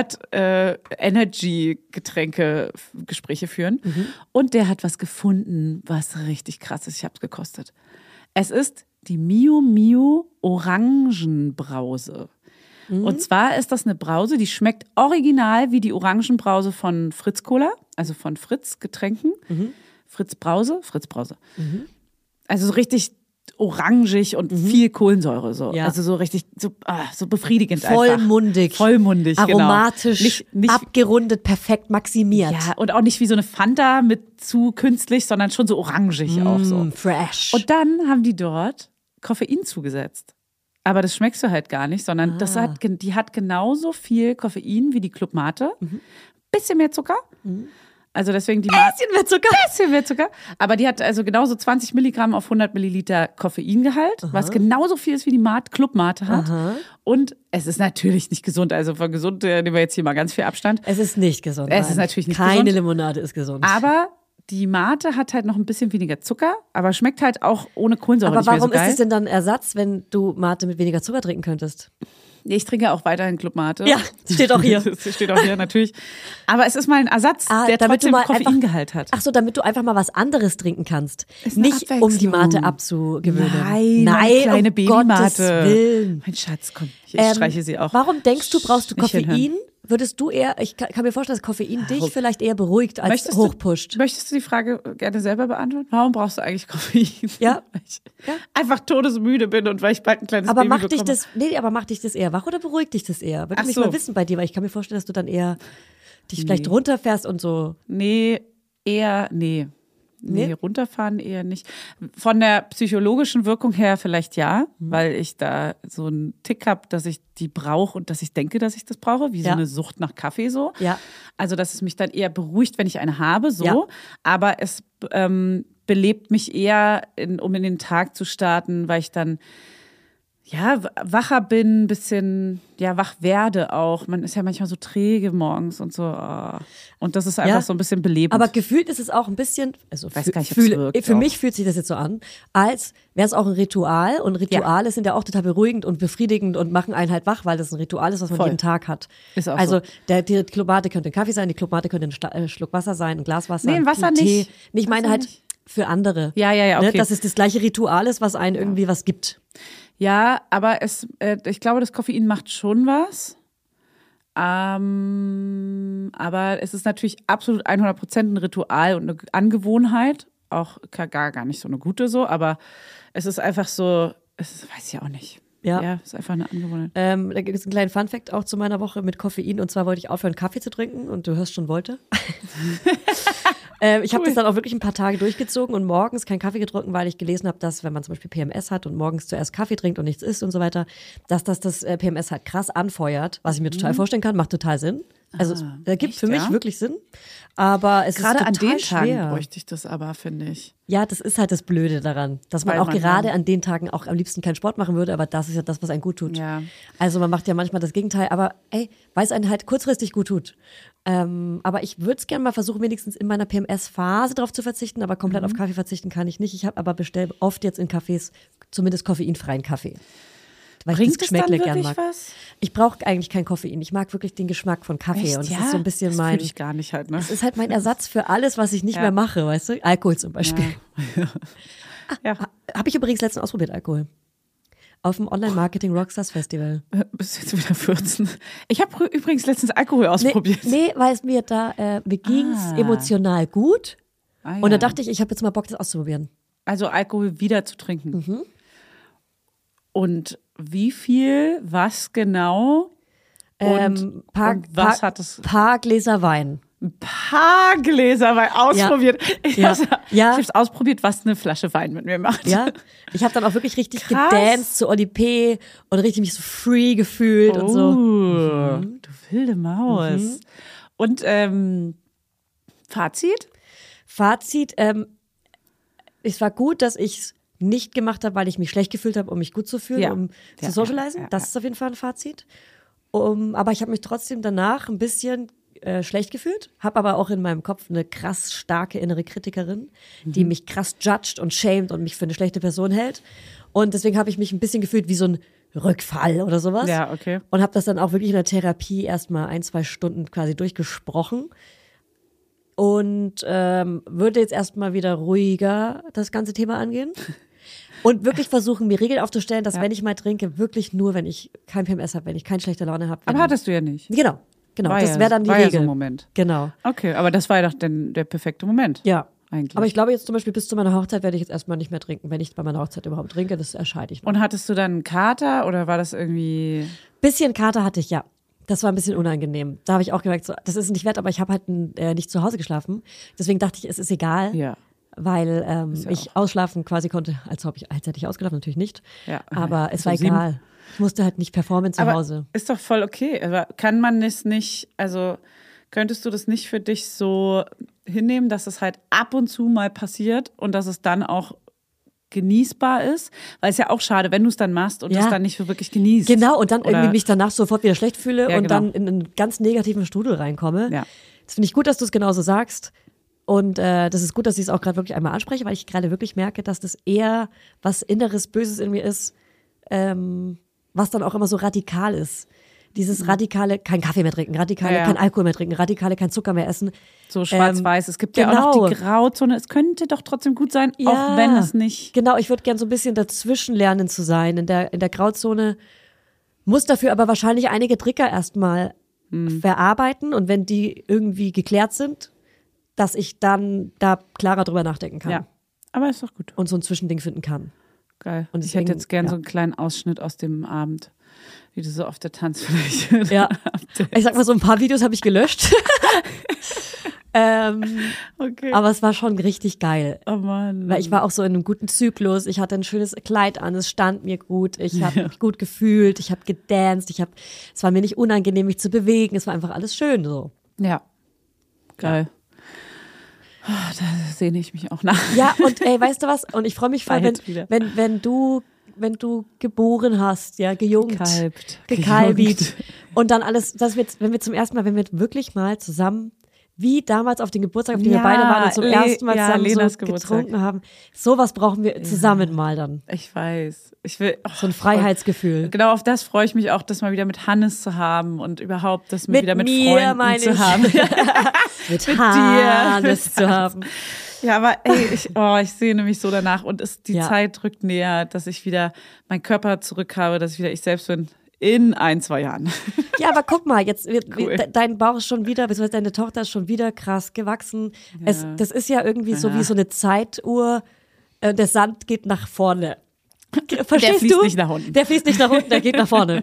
Nerd-Energy-Getränke-Gespräche führen. Und der hat was gefunden, was richtig krass ist. Ich habe es gekostet. Es ist die Mio Mio Orangenbrause. Und zwar ist das eine Brause, die schmeckt original wie die Orangenbrause von Fritz Cola, also von Fritz Getränken. Fritz Brause. Also so richtig orangig und viel Kohlensäure. So. Ja. Also so richtig, so befriedigend Vollmundig. einfach. Vollmundig, aromatisch, genau. Nicht, abgerundet, perfekt maximiert. ja, und auch nicht wie so eine Fanta mit zu künstlich, sondern schon so orangig auch so. Fresh. Und dann haben die dort Koffein zugesetzt. Aber das schmeckst du halt gar nicht, sondern die hat genauso viel Koffein wie die Club Mate. Bisschen mehr Zucker. Also deswegen die Bisschen mehr Zucker. Aber die hat also genauso 20 Milligramm auf 100 Milliliter Koffeingehalt, was genauso viel ist wie die Club Mate hat. Und es ist natürlich nicht gesund. Also von gesund nehmen wir jetzt hier mal ganz viel Abstand. Es ist nicht gesund. Es ist natürlich nicht Keine gesund. Limonade ist gesund. Aber die Mate hat halt noch ein bisschen weniger Zucker, aber schmeckt halt auch ohne Kohlensäure Aber nicht mehr so warum geil. ist es denn dann Ersatz, wenn du Mate mit weniger Zucker trinken könntest? Ich trinke auch weiterhin Club Mate. Ja, steht auch hier. Das steht auch hier, natürlich. Aber es ist mal ein Ersatz, der damit trotzdem du mal Koffeingehalt hat. Ach so, damit du einfach mal was anderes trinken kannst. Ist eine Nicht um die Abwechslung. Mate abzugewöhnen. Nein, meine kleine um Babymate. Gottes Willen. Mein Schatz, komm, ich streiche sie auch. Warum denkst du, brauchst du Nicht Koffein? hinhören. Würdest du eher, ich kann mir vorstellen, dass Koffein dich vielleicht eher beruhigt als hochpusht. Möchtest du die Frage gerne selber beantworten? Warum brauchst du eigentlich Koffein? Ja. Weil ich Ja. einfach todesmüde bin und weil ich bald ein kleines Aber Baby macht dich bekomme. aber macht dich das eher wach oder beruhigt dich das eher? Würde Ach mich so. mal wissen bei dir, weil ich kann mir vorstellen, dass du dann eher dich vielleicht runterfährst und so. Nee, eher, nee. Nee, runterfahren eher nicht. Von der psychologischen Wirkung her vielleicht ja, weil ich da so einen Tick habe, dass ich die brauche und dass ich denke, dass ich das brauche, wie so eine Sucht nach Kaffee so. Ja. Also, dass es mich dann eher beruhigt, wenn ich eine habe, so. Ja. Aber es belebt mich eher, um in den Tag zu starten, weil ich dann wacher bin, ein bisschen, wach werde auch. Man ist ja manchmal so träge morgens und so. Und das ist einfach so ein bisschen belebend. Aber gefühlt ist es auch ein bisschen, also Weiß gar nicht, ob es wirkt für auch. mich fühlt sich das jetzt so an, als wäre es auch ein Ritual. Und Rituale sind ja auch total beruhigend und befriedigend und machen einen halt wach, weil das ein Ritual ist, was man Voll. jeden Tag hat. Ist auch also so. die Club Mate könnte ein Kaffee sein, die Club Mate könnte ein Schluck Wasser sein, ein Glas Wasser, Nee, ein Wasser Tee. nicht. Ich meine Wasser halt nicht. für andere. Ja, okay. Ne, dass es das gleiche Ritual ist, was einen irgendwie was gibt. Ja, aber ich glaube, das Koffein macht schon was. Aber es ist natürlich absolut 100% ein Ritual und eine Angewohnheit. Auch gar nicht so eine gute so, aber es ist einfach so, weiß ich auch nicht. Ja. Es ist einfach eine Angewohnheit. Da gibt es einen kleinen Funfact auch zu meiner Woche mit Koffein. Und zwar wollte ich aufhören, Kaffee zu trinken. Und du hörst schon, wollte. Ich habe das dann auch wirklich ein paar Tage durchgezogen und morgens keinen Kaffee getrunken, weil ich gelesen habe, dass wenn man zum Beispiel PMS hat und morgens zuerst Kaffee trinkt und nichts isst und so weiter, dass das PMS halt krass anfeuert, was ich mir total vorstellen kann, macht total Sinn. Also es ergibt echt, für mich ja? wirklich Sinn, aber es Gerade ist an total den Tagen schwer. bräuchte ich das aber, finde ich. Ja, das ist halt das Blöde daran, dass man Weil auch man gerade dann- an den Tagen auch am liebsten keinen Sport machen würde, aber das ist ja das, was einem gut tut. Ja. Also man macht ja manchmal das Gegenteil, aber weil es einen halt kurzfristig gut tut. Aber ich würde es gerne mal versuchen, wenigstens in meiner PMS-Phase darauf zu verzichten, aber komplett auf Kaffee verzichten kann ich nicht. Ich habe aber bestelle oft jetzt in Cafés zumindest koffeinfreien Kaffee. Weil Bringt ich das es dann Geschmäckle gern wirklich mag. was? Ich brauche eigentlich kein Koffein. Ich mag wirklich den Geschmack von Kaffee. Echt, und das ja? ist so ein bisschen das mein. fühle ich gar nicht halt, ne? Das ist halt mein Ersatz für alles, was ich nicht Ja. mehr mache, weißt du? Alkohol zum Beispiel. Ja. Habe ich übrigens letztens ausprobiert, Alkohol. Auf dem Online-Marketing Rockstars Festival. Bist jetzt wieder 14. Ich habe übrigens letztens Alkohol ausprobiert. Nee, weil es mir mir ging's emotional gut. Ah, Und ja. da dachte ich habe jetzt mal Bock, das auszuprobieren. Also Alkohol wieder zu trinken. Mhm. Und wie viel, was genau? Und was hat es? Paar Gläser Wein. Ein paar Gläser Wein ausprobiert. Ich Ja. habe Ja. es ausprobiert, was eine Flasche Wein mit mir macht. Ja, ich habe dann auch wirklich richtig Krass. gedanced zu Oli P. und richtig mich so free gefühlt und so. Du wilde Maus. Und Fazit? Fazit, es war gut, dass ich es nicht gemacht habe, weil ich mich schlecht gefühlt habe, um mich gut zu fühlen, Ja. um Ja, zu socialisen. ja. Das ist auf jeden Fall ein Fazit. Aber ich habe mich trotzdem danach ein bisschen schlecht gefühlt, habe aber auch in meinem Kopf eine krass starke innere Kritikerin, die mich krass judgt und shamed und mich für eine schlechte Person hält. Und deswegen habe ich mich ein bisschen gefühlt wie so ein Rückfall oder sowas. Ja, okay. Und habe das dann auch wirklich in der Therapie erstmal 1-2 Stunden quasi durchgesprochen. Und würde jetzt erstmal wieder ruhiger das ganze Thema angehen. Und wirklich versuchen, mir Regeln aufzustellen, dass wenn ich mal trinke, wirklich nur, wenn ich kein PMS habe, wenn ich keine schlechte Laune habe. Aber hattest du ja nicht. Genau. War Das ja- wäre dann die war ja Regel. so ein Moment. Genau. Okay, aber das war ja doch der perfekte Moment. Ja. eigentlich. Aber ich glaube jetzt zum Beispiel bis zu meiner Hochzeit werde ich jetzt erstmal nicht mehr trinken. Wenn ich bei meiner Hochzeit überhaupt trinke, das entscheide ich noch. Und hattest du dann einen Kater oder war das irgendwie... Bisschen Kater hatte ich, ja. Das war ein bisschen unangenehm. Da habe ich auch gemerkt, so, das ist nicht wert, aber ich habe halt nicht zu Hause geschlafen. Deswegen dachte ich, es ist egal, Ja. weil ich ausschlafen quasi konnte, als hätte ich ausgeschlafen, natürlich nicht. Ja. Aber es So war egal. Ich musste halt nicht performen zu Aber Hause. ist doch voll okay. Aber kann man es nicht, also könntest du das nicht für dich so hinnehmen, dass es halt ab und zu mal passiert und dass es dann auch genießbar ist? Weil es ja auch schade, wenn du es dann machst und Ja. es dann nicht so wirklich genießt. Genau, und dann Oder- irgendwie mich danach sofort wieder schlecht fühle Ja, und genau. dann in einen ganz negativen Strudel reinkomme. Ja. Das finde ich gut, dass du es genauso sagst. Und das ist gut, dass ich es auch gerade wirklich einmal anspreche, weil ich gerade wirklich merke, dass das eher was Inneres, Böses in mir ist, was dann auch immer so radikal ist. Dieses radikale, kein Kaffee mehr trinken, radikale, Ja. kein Alkohol mehr trinken, radikale, kein Zucker mehr essen. So schwarz-weiß. Es gibt ja auch genau. noch die Grauzone. Es könnte doch trotzdem gut sein, Ja. auch wenn es nicht. Genau, ich würde gern so ein bisschen dazwischen lernen zu sein. In der Grauzone muss dafür aber wahrscheinlich einige Trigger erstmal verarbeiten und wenn die irgendwie geklärt sind, dass ich dann da klarer drüber nachdenken kann Ja. Aber ist doch gut. und so ein Zwischending finden kann. Geil. Und Ich deswegen, hätte jetzt gern ja. so einen kleinen Ausschnitt aus dem Abend, wie du so auf der Tanzfläche. Ja, ich sag mal, so ein paar Videos habe ich gelöscht. Okay. Aber es war schon richtig geil. Oh Mann. Weil ich war auch so in einem guten Zyklus, ich hatte ein schönes Kleid an, es stand mir gut, ich habe mich gut gefühlt, ich habe gedanced, es war mir nicht unangenehm, mich zu bewegen, es war einfach alles schön so. Ja. Geil. Oh, da sehne ich mich auch nach. Ja, und ey, weißt du was? Und ich freue mich voll, Bald wieder. wenn du geboren hast, ja, gejungt, Gekalbt. gekalbt und dann alles, wenn wir zum ersten Mal, wenn wir wirklich mal zusammen, wie damals auf den Geburtstag, auf dem wir Ja, beide waren und zum ersten Mal zusammen Lenas so Geburtstag. getrunken haben, sowas brauchen wir zusammen mal dann. Ich weiß. Ich will So ein Freiheitsgefühl. Genau, auf das freue ich mich auch, das mal wieder mit Hannes zu haben und überhaupt das Mit wieder mit mir, Freunden meine zu ich. haben. Mit dir. Hannes zu haben. Ja, aber ey, ich sehne mich so danach und die Ja. Zeit rückt näher, dass ich wieder meinen Körper zurück habe, dass ich wieder ich selbst bin in 1-2 Jahren. Ja, aber guck mal, jetzt Cool. dein Bauch ist schon wieder, beziehungsweise deine Tochter ist schon wieder krass gewachsen. Das ist ja irgendwie so wie so eine Zeituhr. Der Sand geht nach vorne. Verstehst Der fließt du? nicht nach unten. Der fließt nicht nach unten, der geht nach vorne.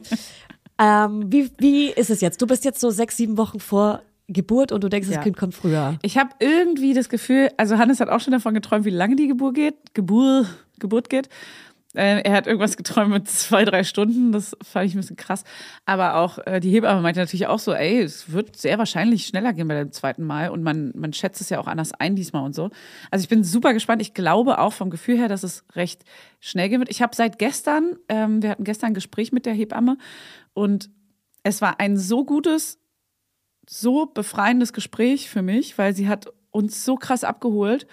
Wie ist es jetzt? Du bist jetzt so 6-7 Wochen vor Geburt und du denkst, Ja. das Kind kommt früher. Ich habe irgendwie das Gefühl, also Hannes hat auch schon davon geträumt, wie lange die Geburt geht. Er hat irgendwas geträumt mit 2-3 Stunden, das fand ich ein bisschen krass. Aber auch die Hebamme meinte natürlich auch so, ey, es wird sehr wahrscheinlich schneller gehen bei dem zweiten Mal und man schätzt es ja auch anders ein diesmal und so. Also ich bin super gespannt. Ich glaube auch vom Gefühl her, dass es recht schnell gehen wird. Ich habe seit gestern, wir hatten gestern ein Gespräch mit der Hebamme und es war ein so gutes, so befreiendes Gespräch für mich, weil sie hat uns so krass abgeholt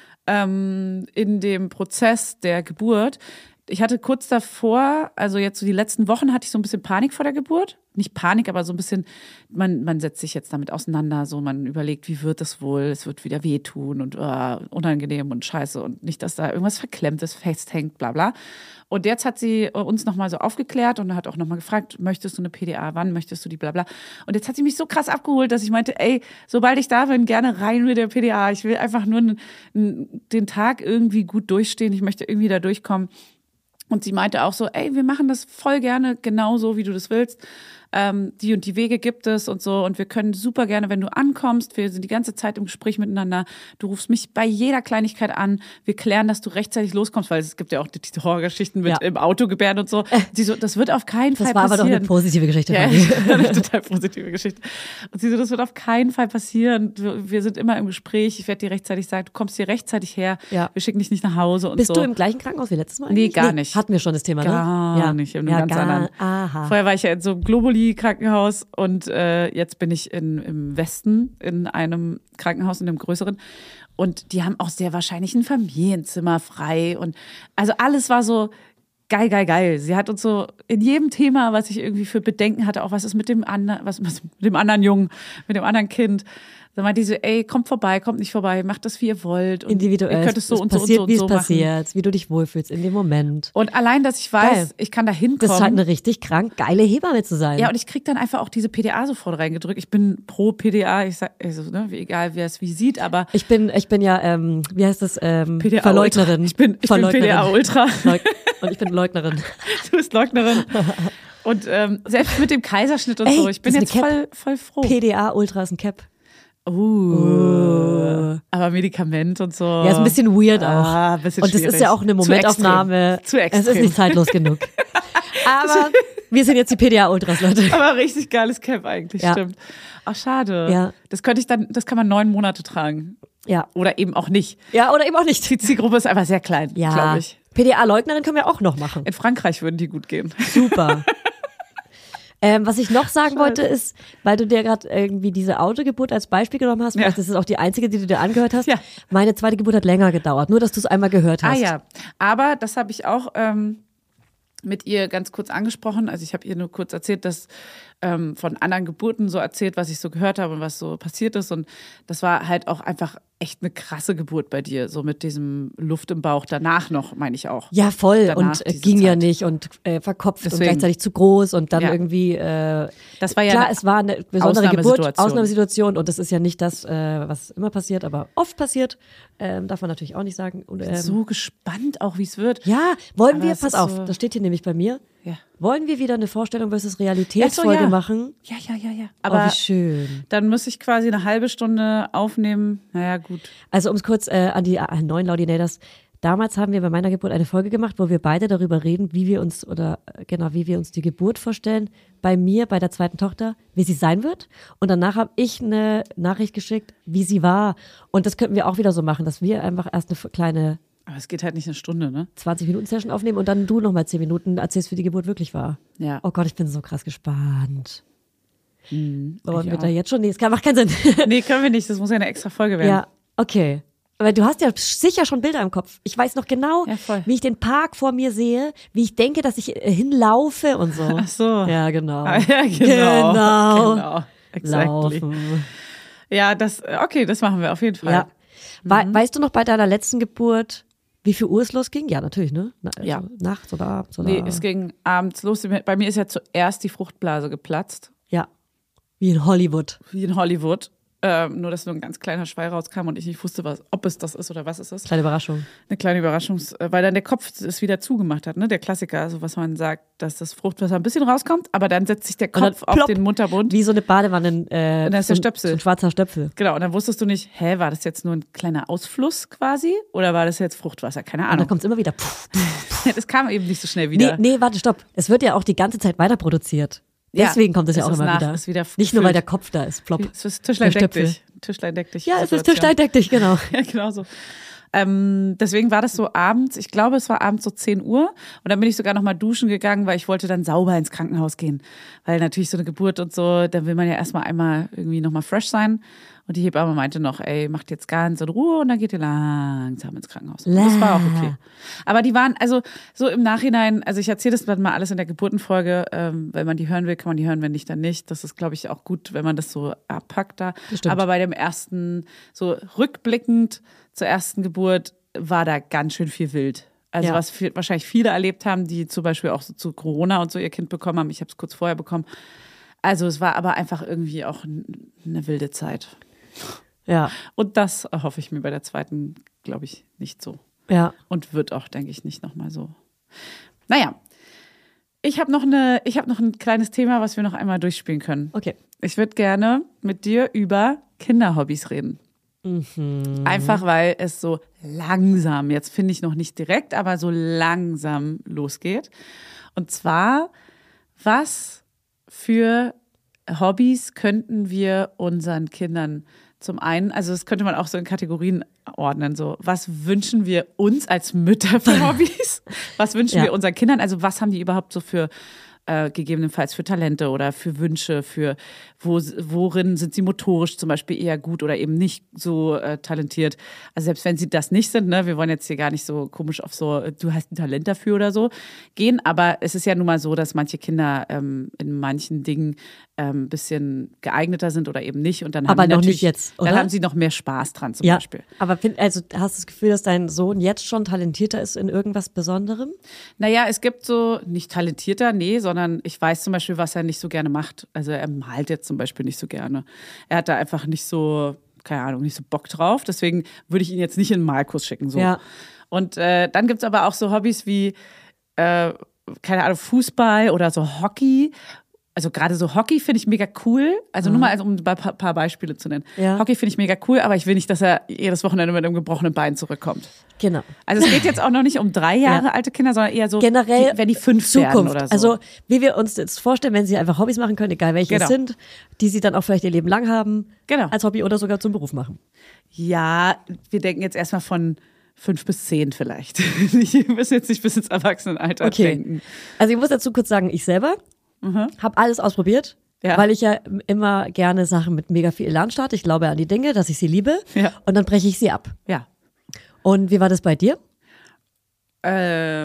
in dem Prozess der Geburt. Ich hatte kurz davor, also jetzt so die letzten Wochen, hatte ich so ein bisschen Panik vor der Geburt. Nicht Panik, aber so ein bisschen, man setzt sich jetzt damit auseinander, so man überlegt, wie wird es wohl, es wird wieder wehtun und unangenehm und scheiße und nicht, dass da irgendwas Verklemmtes festhängt, bla bla. Und jetzt hat sie uns nochmal so aufgeklärt und hat auch nochmal gefragt, möchtest du eine PDA, wann möchtest du die, bla bla. Und jetzt hat sie mich so krass abgeholt, dass ich meinte, ey, sobald ich da bin, gerne rein mit der PDA. Ich will einfach nur den Tag irgendwie gut durchstehen, ich möchte irgendwie da durchkommen. Und sie meinte auch so, ey, wir machen das voll gerne genauso, wie du das willst. Die und die Wege gibt es und so. Und wir können super gerne, wenn du ankommst, wir sind die ganze Zeit im Gespräch miteinander. Du rufst mich bei jeder Kleinigkeit an. Wir klären, dass du rechtzeitig loskommst, weil es gibt ja auch diese Horrorgeschichten mit im Auto gebären und so. Sie so, das wird auf keinen Fall Das war passieren. aber doch eine positive Geschichte. Ja, Fanny. eine total positive Geschichte. Und sie so, das wird auf keinen Fall passieren. Wir sind immer im Gespräch. Ich werde dir rechtzeitig sagen, du kommst hier rechtzeitig her. Ja. Wir schicken dich nicht nach Hause und Bist so. du im gleichen Krankenhaus wie letztes Mal? Nee, eigentlich? gar nicht. Hatten wir schon das Thema, ne? Gar nicht, in einem ganz anderen. Aha. Vorher war ich ja in so einem Globuli-Krankenhaus und jetzt bin ich im Westen in einem Krankenhaus, in einem größeren. Und die haben auch sehr wahrscheinlich ein Familienzimmer frei. Und also alles war so geil. Sie hat uns so in jedem Thema, was ich irgendwie für Bedenken hatte, auch was ist mit dem anderen, was mit dem anderen Jungen, mit dem anderen Kind. Da meinte die so, ey, kommt vorbei, kommt nicht vorbei, macht das, wie ihr wollt. Und individuell. Ihr könnt es so und passiert, so und wie so es machen. passiert, wie du dich wohlfühlst in dem Moment. Und allein, dass ich weiß, Geil. ich kann da hinkommen. Das scheint eine richtig krank geile Hebamme zu sein. Ja, und ich krieg dann einfach auch diese PDA sofort reingedrückt. Ich bin pro PDA, ich sag, also, ne, egal wer es wie sieht, aber Ich bin ja, wie heißt das, PDA Verleugnerin. Ich bin PDA Ultra. Und ich bin Leugnerin. Du bist Leugnerin. Und selbst mit dem Kaiserschnitt und Ey, so, ich bin das jetzt ist eine voll froh. PDA Ultra ist ein Cap. Aber Medikament und so. Ja, ist ein bisschen weird auch. Ein bisschen und das ist ja auch eine Momentaufnahme. Zu extrem. Es ist nicht zeitlos genug. Aber wir sind jetzt die PDA Ultras, Leute. Aber richtig geiles Cap eigentlich, Ja. stimmt. Ach, schade. Ja. Das kann man 9 Monate tragen. Ja. Oder eben auch nicht. Ja, oder eben auch nicht. Die Zielgruppe ist einfach sehr klein, Ja. glaube ich. PDA-Leugnerin können wir auch noch machen. In Frankreich würden die gut gehen. Super. Was ich noch sagen wollte ist, weil du dir gerade irgendwie diese Autogeburt als Beispiel genommen hast, vielleicht ist es auch die einzige, die du dir angehört hast. Ja. Meine zweite Geburt hat länger gedauert, nur dass du es einmal gehört hast. Ah ja, aber das habe ich auch mit ihr ganz kurz angesprochen. Also ich habe ihr nur kurz erzählt, dass von anderen Geburten so erzählt, was ich so gehört habe und was so passiert ist. Und das war halt auch einfach echt eine krasse Geburt bei dir, so mit diesem Luft im Bauch danach noch, meine ich auch. Ja, voll. Danach Und diese ging ja Zeit. nicht und verkopft und Deswegen. gleichzeitig zu groß und dann Ja. irgendwie Das war ja klar, eine es war eine besondere Geburt, Ausnahmesituation. Ausnahmesituation und das ist ja nicht das, was immer passiert, aber oft passiert. Darf man natürlich auch nicht sagen. Und, so gespannt auch, wie es wird. ja, wollen Aber wir, es pass ist auf, so- das steht hier nämlich bei mir, Ja. wollen wir wieder eine Vorstellung versus Realitätsfolge ja. machen? Ja. Oh, Aber wie schön. dann muss ich quasi eine halbe Stunde aufnehmen. Naja, gut. Also um es kurz an die neuen Laudinators. Damals haben wir bei meiner Geburt eine Folge gemacht, wo wir beide darüber reden, wie wir uns die Geburt vorstellen. Bei mir, bei der zweiten Tochter, wie sie sein wird. Und danach habe ich eine Nachricht geschickt, wie sie war. Und das könnten wir auch wieder so machen, dass wir einfach erst eine kleine Aber es geht halt nicht eine Stunde, ne? 20-Minuten-Session aufnehmen und dann du nochmal 10 Minuten erzählst, wie die Geburt wirklich war. Ja. Oh Gott, ich bin so krass gespannt. Wollen wir auch. da jetzt schon? Nee, es macht keinen Sinn. Nee, können wir nicht. Das muss ja eine extra Folge werden. Ja, okay. Aber du hast ja sicher schon Bilder im Kopf. Ich weiß noch genau, Ja, voll. wie ich den Park vor mir sehe, wie ich denke, dass ich hinlaufe und so. Ach so. Ja, genau. Ah, ja, genau. Exactly. Laufen. Ja, das machen wir auf jeden Fall. Ja. Weißt du noch bei deiner letzten Geburt, wie viel Uhr es losging? Ja, natürlich, ne? Ja. Nachts oder abends oder? Nee, es ging abends los. Bei mir ist ja zuerst die Fruchtblase geplatzt, Ja. Wie in Hollywood. wie in Hollywood. Nur, dass nur ein ganz kleiner Schwall rauskam und ich nicht wusste, ob es das ist oder was es ist. Kleine Überraschung. Eine kleine Überraschung, weil dann der Kopf es wieder zugemacht hat, ne? Der Klassiker, also was man sagt, dass das Fruchtwasser ein bisschen rauskommt, aber dann setzt sich der Und dann Kopf auf plopp, den Mutterbund. Wie so eine Badewanne. Und da ist der Stöpsel. So ein schwarzer Stöpsel. Genau, und dann wusstest du nicht, war das jetzt nur ein kleiner Ausfluss quasi oder war das jetzt Fruchtwasser? Keine Und dann Ahnung. kommt es immer wieder. Das kam eben nicht so schnell wieder. Nee, warte, stopp. Es wird ja auch die ganze Zeit weiter produziert. Ja, Deswegen kommt es ja es auch ist immer nach- wieder. ist wieder Nicht nur, weil gefüllt. der Kopf da ist. Plopp. Es ist Tischlein Der deck Stöpsel. dich. Tischlein deck dich. Ja, es ist Situation. Tischlein deck dich, genau. Ja, genau so. Deswegen war das so abends, ich glaube, es war abends so 10 Uhr und dann bin ich sogar noch mal duschen gegangen, weil ich wollte dann sauber ins Krankenhaus gehen, weil natürlich so eine Geburt und so, da will man ja erstmal einmal irgendwie noch mal fresh sein und die Hebamme meinte noch, macht jetzt ganz in Ruhe und dann geht ihr langsam ins Krankenhaus. Und das war auch okay. Aber die waren, also so im Nachhinein, also ich erzähle das dann mal alles in der Geburtenfolge, wenn man die hören will, kann man die hören, wenn nicht, dann nicht. Das ist, glaube ich, auch gut, wenn man das so abpackt da. Bestimmt. Aber bei dem ersten, so rückblickend zur ersten Geburt, war da ganz schön viel wild. Also Ja. was wahrscheinlich viele erlebt haben, die zum Beispiel auch so zu Corona und so ihr Kind bekommen haben. Ich habe es kurz vorher bekommen. Also es war aber einfach irgendwie auch eine wilde Zeit. Ja, Und das erhoffe ich mir bei der zweiten, glaube ich, nicht so. ja. Und wird auch, denke ich, nicht nochmal so. Naja, ich habe noch ein kleines Thema, was wir noch einmal durchspielen können. Okay. Ich würde gerne mit dir über Kinderhobbys reden. Einfach weil es so langsam, jetzt finde ich noch nicht direkt, aber so langsam losgeht. Und zwar, was für Hobbys könnten wir unseren Kindern zum einen, also das könnte man auch so in Kategorien ordnen, so was wünschen wir uns als Mütter für Hobbys? Was wünschen Ja. wir unseren Kindern? Also was haben die überhaupt so für gegebenenfalls für Talente oder für Wünsche, für worin sind sie motorisch zum Beispiel eher gut oder eben nicht so talentiert. Also selbst wenn sie das nicht sind, ne, wir wollen jetzt hier gar nicht so komisch auf so, du hast ein Talent dafür oder so gehen, aber es ist ja nun mal so, dass manche Kinder in manchen Dingen ein bisschen geeigneter sind oder eben nicht. Und dann aber haben die noch nicht jetzt, oder? Dann haben sie noch mehr Spaß dran zum Beispiel. Aber also hast du das Gefühl, dass dein Sohn jetzt schon talentierter ist in irgendwas Besonderem? Naja, es gibt so, nicht talentierter, nee, sondern ich weiß zum Beispiel, was er nicht so gerne macht. Also er malt jetzt zum Beispiel nicht so gerne. Er hat da einfach nicht so, keine Ahnung, nicht so Bock drauf. Deswegen würde ich ihn jetzt nicht in einen Malkurs schicken. So. Ja. Und dann gibt es aber auch so Hobbys wie, keine Ahnung, Fußball oder so Hockey. Also gerade so Hockey finde ich mega cool. Also nur mal, um ein paar Beispiele zu nennen. Ja. Hockey finde ich mega cool, aber ich will nicht, dass er jedes Wochenende mit einem gebrochenen Bein zurückkommt. Genau. Also es geht jetzt auch noch nicht um 3 Jahre alte Kinder, sondern eher so, generell wenn die 5 Zukunft werden oder so. Also wie wir uns jetzt vorstellen, wenn sie einfach Hobbys machen können, egal welche es sind, die sie dann auch vielleicht ihr Leben lang haben, als Hobby oder sogar zum Beruf machen. Ja, wir denken jetzt erstmal von 5 bis 10 vielleicht. Wir müssen jetzt nicht bis ins Erwachsenenalter denken. Also ich muss dazu kurz sagen, ich selber habe alles ausprobiert, weil ich ja immer gerne Sachen mit mega viel Elan starte. Ich glaube an die Dinge, dass ich sie liebe und dann breche ich sie ab. Ja. Und wie war das bei dir? Ja,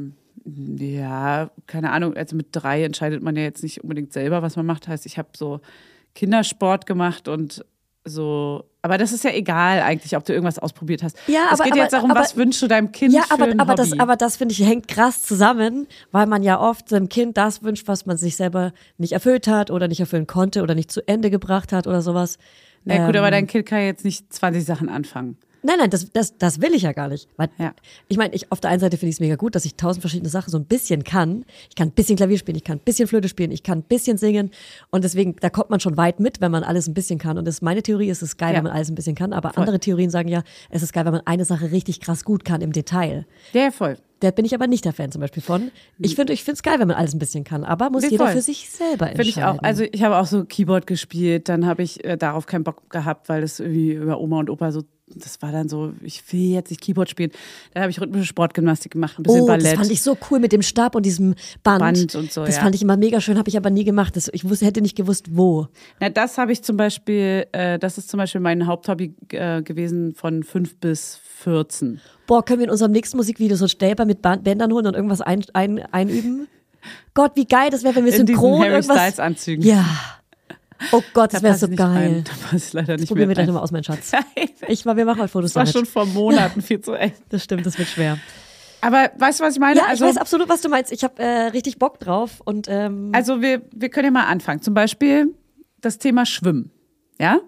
keine Ahnung. Also mit 3 entscheidet man ja jetzt nicht unbedingt selber, was man macht. Heißt, ich habe so Kindersport gemacht und so. Aber das ist ja egal eigentlich, ob du irgendwas ausprobiert hast. Ja, es geht jetzt darum, was wünschst du deinem Kind für ein Hobby? Aber das finde ich hängt krass zusammen, weil man ja oft seinem Kind das wünscht, was man sich selber nicht erfüllt hat oder nicht erfüllen konnte oder nicht zu Ende gebracht hat oder sowas. Na gut, aber dein Kind kann jetzt nicht 20 Sachen anfangen. Nein, das will ich ja gar nicht. Weil ich meine, auf der einen Seite finde ich es mega gut, dass ich 1000 verschiedene Sachen so ein bisschen kann. Ich kann ein bisschen Klavier spielen, ich kann ein bisschen Flöte spielen, ich kann ein bisschen singen. Und deswegen, da kommt man schon weit mit, wenn man alles ein bisschen kann. Und meine Theorie ist, es ist geil, wenn man alles ein bisschen kann. Aber andere Theorien sagen ja, es ist geil, wenn man eine Sache richtig krass gut kann im Detail. Ja, voll. Da bin ich aber nicht der Fan zum Beispiel von. Ich finde es geil, wenn man alles ein bisschen kann, aber muss jeder für sich selber entscheiden. Finde ich auch. Also ich habe auch so Keyboard gespielt, dann habe ich darauf keinen Bock gehabt, weil das irgendwie über Oma und Opa so, das war dann so, ich will jetzt nicht Keyboard spielen. Dann habe ich rhythmische Sportgymnastik gemacht, ein bisschen Ballett. Das fand ich so cool mit dem Stab und diesem Band und so, das fand ich immer mega schön, habe ich aber nie gemacht. Hätte nicht gewusst, wo. Na, das habe ich zum Beispiel, das ist zum Beispiel mein Haupthobby gewesen von 5 bis 14. Boah, können wir in unserem nächsten Musikvideo so Stäber mit Bändern holen und irgendwas einüben? Gott, wie geil das wäre, wenn wir synchron Harry irgendwas... Styles Anzügen. Ja. Oh Gott, das wäre so geil. Da passt leider nicht das probieren wir mehr gleich nochmal aus, mein Schatz. Wir machen heute Fotos damit. Das war damit. schon vor Monaten viel zu echt. Das stimmt, das wird schwer. Aber weißt du, was ich meine? Ja, ich weiß absolut, was du meinst. Ich habe richtig Bock drauf. Und, also wir können ja mal anfangen. Zum Beispiel das Thema Schwimmen. Ja?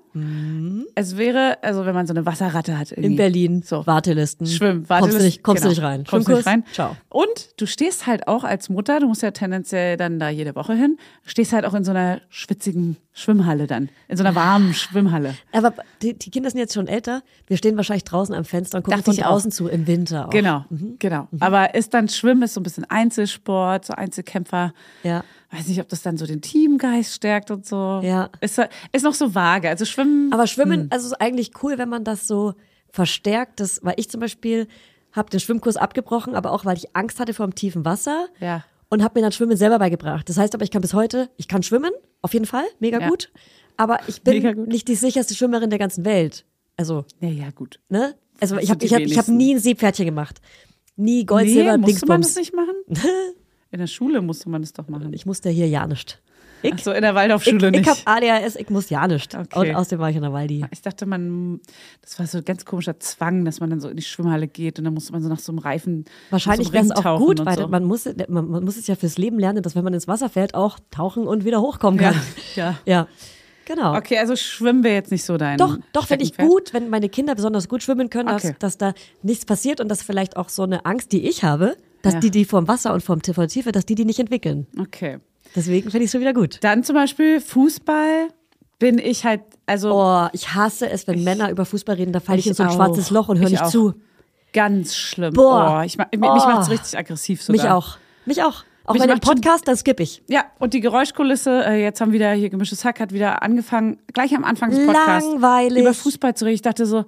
Es wäre, also wenn man so eine Wasserratte hat. In Berlin, so. Wartelisten. Wartelisten. Kommst du nicht rein. Kommst du nicht rein. Ciao. Und du stehst halt auch als Mutter, du musst ja tendenziell dann da jede Woche hin, stehst halt auch in so einer schwitzigen Schwimmhalle dann. In so einer warmen Schwimmhalle. Aber die Kinder sind jetzt schon älter. Wir stehen wahrscheinlich draußen am Fenster und gucken von draußen zu, im Winter auch. Genau. Aber ist dann Schwimmen, ist so ein bisschen Einzelsport, so Einzelkämpfer. Ja. Weiß nicht, ob das dann so den Teamgeist stärkt und so. Ja. Ist noch so vage. Also Schwimmen. Aber Schwimmen, also ist eigentlich cool, wenn man das so verstärkt. Weil ich zum Beispiel habe den Schwimmkurs abgebrochen, aber auch, weil ich Angst hatte vor dem tiefen Wasser. Ja. Und habe mir dann Schwimmen selber beigebracht. Das heißt aber, ich kann bis heute, ich kann schwimmen, auf jeden Fall, mega gut. Aber ich bin nicht die sicherste Schwimmerin der ganzen Welt. Also. Ja, gut. Ne? Also ich hab nie ein Seepferdchen gemacht. Nie Gold, Silber, Dingsbums. Musste man das nicht machen? In der Schule musste man das doch machen. Ich musste hier ja nicht. Ach so, in der Waldorfschule nicht. Ich habe ADHS, ich muss ja nicht. Okay. Und außerdem war ich in der Waldi. Ich dachte, das war so ein ganz komischer Zwang, dass man dann so in die Schwimmhalle geht und dann musste man so nach so einem Reifen. Wahrscheinlich wäre es auch gut, weil man muss es ja fürs Leben lernen, dass wenn man ins Wasser fällt, auch tauchen und wieder hochkommen kann. Ja. Genau. Okay, also schwimmen wir jetzt nicht so dein. Doch finde ich gut, wenn meine Kinder besonders gut schwimmen können, dass da nichts passiert und dass vielleicht auch so eine Angst, die ich habe, dass die vorm Wasser und vor der Tiefe, dass die nicht entwickeln. Okay. Deswegen finde ich es schon wieder gut. Dann zum Beispiel Fußball bin ich halt, also. Oh, ich hasse es, wenn Männer über Fußball reden, da falle ich in so ein schwarzes Loch und höre nicht zu. Ganz schlimm. Boah. Mich macht es richtig aggressiv sogar. Mich auch. Auch bei dem Podcast, dann skippe ich. Ja, und die Geräuschkulisse, jetzt haben hier Gemischtes Hack hat wieder angefangen, gleich am Anfang des Podcasts langweilig über Fußball zu reden. Ich dachte so,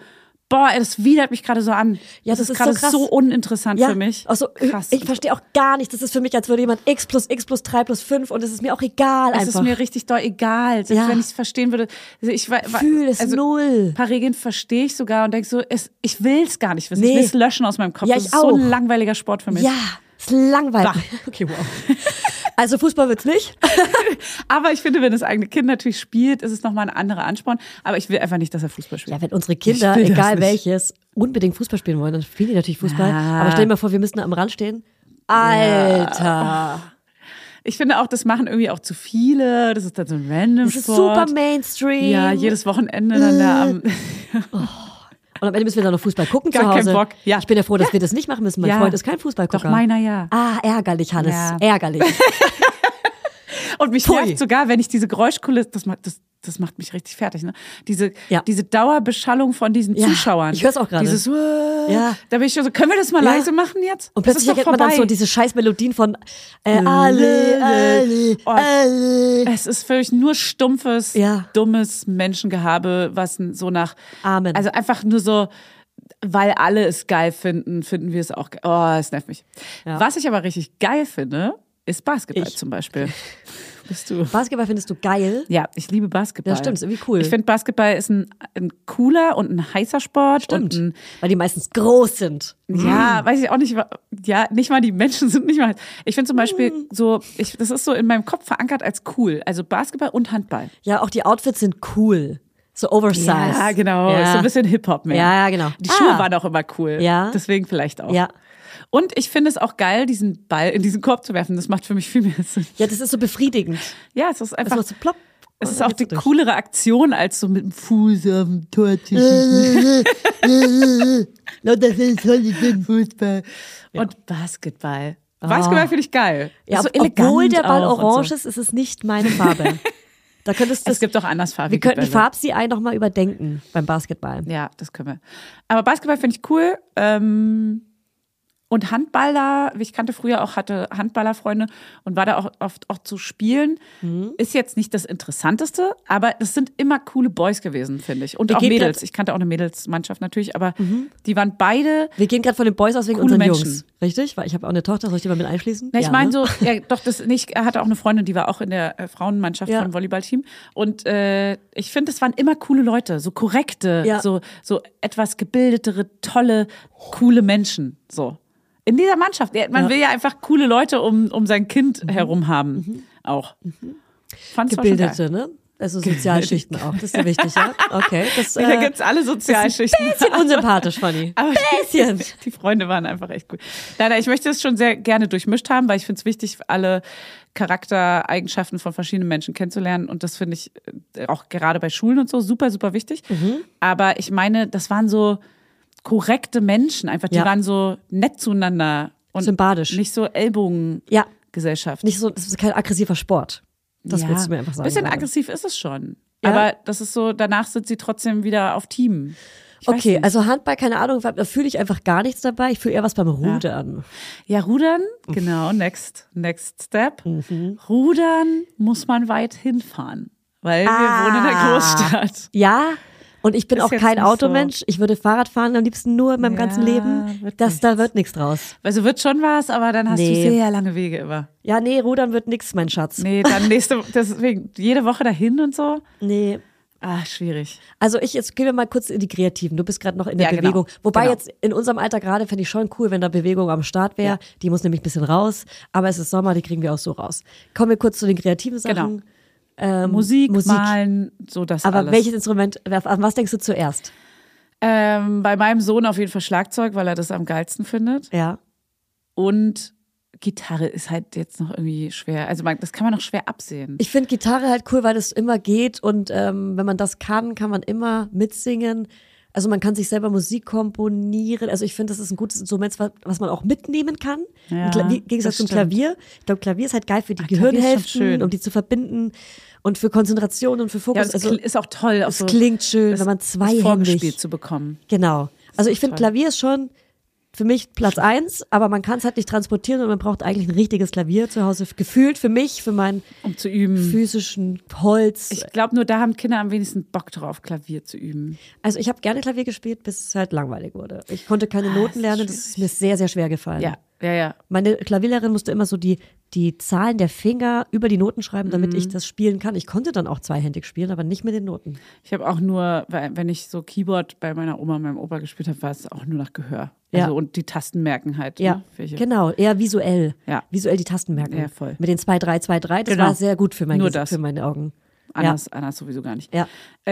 Boah, das widert mich gerade so an. Ja, das ist gerade so uninteressant für mich. Also, krass. Ich verstehe auch gar nicht. Das ist für mich, als würde jemand x plus 3 plus 5 und es ist mir auch egal einfach. Es ist mir richtig doll egal, selbst wenn ich es verstehen würde. Also ich fühle es null. Ein paar Regeln verstehe ich sogar und denke so, ich will es gar nicht wissen. Ich will es löschen aus meinem Kopf. Ja, das ist so ein langweiliger Sport für mich. Ja, ist langweilig. Okay, wow. Also Fußball wird's nicht. Aber ich finde, wenn das eigene Kind natürlich spielt, ist es nochmal ein anderer Ansporn. Aber ich will einfach nicht, dass er Fußball spielt. Ja, wenn unsere Kinder, egal welches, unbedingt Fußball spielen wollen, dann spielen die natürlich Fußball. Ja. Aber stell dir mal vor, wir müssten am Rand stehen. Alter. Ja. Ich finde auch, das machen irgendwie auch zu viele. Das ist dann so ein random Sport. Das ist super Mainstream. Ja, jedes Wochenende dann da am... Und am Ende müssen wir dann noch Fußball gucken zu Hause. Keinen Bock. Ja. Ich bin ja froh, dass wir das nicht machen müssen. Mein Freund ist kein Fußballgucker. Doch meiner ja. Ah, ärgerlich, Hannes. Ja. Ärgerlich. Und mich nervt sogar, wenn ich diese Geräuschkulisse, das macht mich richtig fertig, ne? Diese Dauerbeschallung von diesen Zuschauern. Ich höre es auch gerade. Dieses, da bin ich schon so, können wir das mal leise machen jetzt? Und plötzlich erkennt man dann so diese scheiß Melodien von alle. Es ist völlig nur stumpfes, dummes Menschengehabe, was so nach, Amen. Also einfach nur so, weil alle es geil finden wir es auch geil. Oh, es nervt mich. Ja. Was ich aber richtig geil finde, ist Basketball zum Beispiel. Bist du? Basketball findest du geil? Ja, ich liebe Basketball. Ja, stimmt, ist irgendwie cool. Ich finde, Basketball ist ein cooler und ein heißer Sport. Stimmt, weil die meistens groß sind. Ja, weiß ich auch nicht. Ja, nicht mal die Menschen sind nicht mal. Ich finde zum Beispiel das ist so in meinem Kopf verankert als cool. Also Basketball und Handball. Ja, auch die Outfits sind cool. So oversized. Ja, genau. Ja. So ein bisschen Hip-Hop mehr. Ja, genau. Die Schuhe waren auch immer cool. Ja. Deswegen vielleicht auch. Ja. Und ich finde es auch geil, diesen Ball in diesen Korb zu werfen. Das macht für mich viel mehr Sinn. Ja, das ist so befriedigend. Ja, es ist einfach. So plopp. Es ist auch die coolere Aktion, als so mit dem Fuß auf dem Tor zu schießen. Fußball. Und Basketball. Basketball finde ich geil. Ja, so obwohl der Ball orange ist, ist es nicht meine Farbe. Da könntest es gibt auch andersfarbige Wir könnten die Farbsee nochmal überdenken beim Basketball. Ja, das können wir. Aber Basketball finde ich cool. Und Handballer, ich kannte früher auch, hatte Handballerfreunde und war da auch oft auch zu spielen. Ist jetzt nicht das Interessanteste, aber das sind immer coole Boys gewesen, finde ich. Und auch Mädels. Ich kannte auch eine Mädelsmannschaft natürlich, aber die waren beide. Wir gehen gerade von den Boys aus wegen unseren Menschen. Jungs. Richtig? Weil ich habe auch eine Tochter, soll ich die mal mit einschließen? Na, ich meine so, er hatte auch eine Freundin, die war auch in der Frauenmannschaft vom Volleyballteam. Und ich finde, es waren immer coole Leute, so korrekte, so etwas gebildetere, tolle, coole Menschen. So. In dieser Mannschaft. Man will ja einfach coole Leute um sein Kind herum haben. Auch. Fand's Gebildete, ne? Also Sozialschichten auch. Das ist ja wichtig, ja? Okay. Da gibt's alle Sozialschichten. Ein bisschen unsympathisch, Fanny. Aber bisschen. Die Freunde waren einfach echt cool. Nein, ich möchte es schon sehr gerne durchmischt haben, weil ich finde es wichtig, alle Charaktereigenschaften von verschiedenen Menschen kennenzulernen. Und das finde ich auch gerade bei Schulen und so super, super wichtig. Aber ich meine, das waren so korrekte Menschen, einfach, die waren so nett zueinander und sympathisch. Nicht so Ellbogengesellschaft. Nicht so, das ist kein aggressiver Sport. Das willst du mir einfach sagen. Ein bisschen aggressiv ist es schon. Ja? Aber das ist so, danach sind sie trotzdem wieder auf Team. Okay, also Handball, keine Ahnung, da fühle ich einfach gar nichts dabei. Ich fühle eher was beim Rudern. Ja, Rudern, genau, next step. Rudern muss man weit hinfahren, weil wir wohnen in der Großstadt. Ja, und ich bin auch kein Automensch. So. Ich würde Fahrrad fahren am liebsten nur in meinem ganzen Leben. Da wird nichts draus. Also wird schon was, aber dann hast du sehr lange Wege immer. Ja, nee, Rudern wird nichts, mein Schatz. Nee, dann deswegen jede Woche dahin und so. Nee. Schwierig. Also jetzt gehen wir mal kurz in die Kreativen. Du bist gerade noch in der Bewegung. Wobei jetzt in unserem Alter gerade fände ich schon cool, wenn da Bewegung am Start wäre. Ja. Die muss nämlich ein bisschen raus. Aber es ist Sommer, die kriegen wir auch so raus. Kommen wir kurz zu den kreativen Sachen. Musik, Malen, so das aber alles. Aber welches Instrument, an was denkst du zuerst? Bei meinem Sohn auf jeden Fall Schlagzeug, weil er das am geilsten findet. Ja. Und Gitarre ist halt jetzt noch irgendwie schwer. Also das kann man noch schwer absehen. Ich finde Gitarre halt cool, weil das immer geht und wenn man das kann man immer mitsingen. Also man kann sich selber Musik komponieren. Also ich finde, das ist ein gutes Instrument, was man auch mitnehmen kann. Ja, Im Gegensatz zum Klavier. Ich glaube, Klavier ist halt geil für die Gehirnhälften, um die zu verbinden und für Konzentration und für Fokus. Ja, das ist auch toll. Es klingt schön, wenn man zweihändig zu bekommen. Genau. Also ich finde, Klavier ist schon für mich Platz 1, aber man kann es halt nicht transportieren und man braucht eigentlich ein richtiges Klavier zu Hause. Gefühlt für mich, für meinen Um zu üben. physischen Holz. Ich glaube, nur da haben Kinder am wenigsten Bock drauf, Klavier zu üben. Also ich habe gerne Klavier gespielt, bis es halt langweilig wurde. Ich konnte keine Noten lernen, das ist mir sehr, sehr schwer gefallen. Ja. Meine Klavierlehrerin musste immer so die Zahlen der Finger über die Noten schreiben, damit ich das spielen kann. Ich konnte dann auch zweihändig spielen, aber nicht mit den Noten. Ich habe auch nur, wenn ich so Keyboard bei meiner Oma und meinem Opa gespielt habe, war es auch nur nach Gehör. Ja. Also, und die Tasten merken halt. Ja, Ne, welche. genau, eher visuell. Ja. Visuell die Tasten merken. Ja, voll. Mit den 2, 3, 2, 3, das Genau. war sehr gut für Nur das. für meine Augen. Anders sowieso gar nicht. Ja.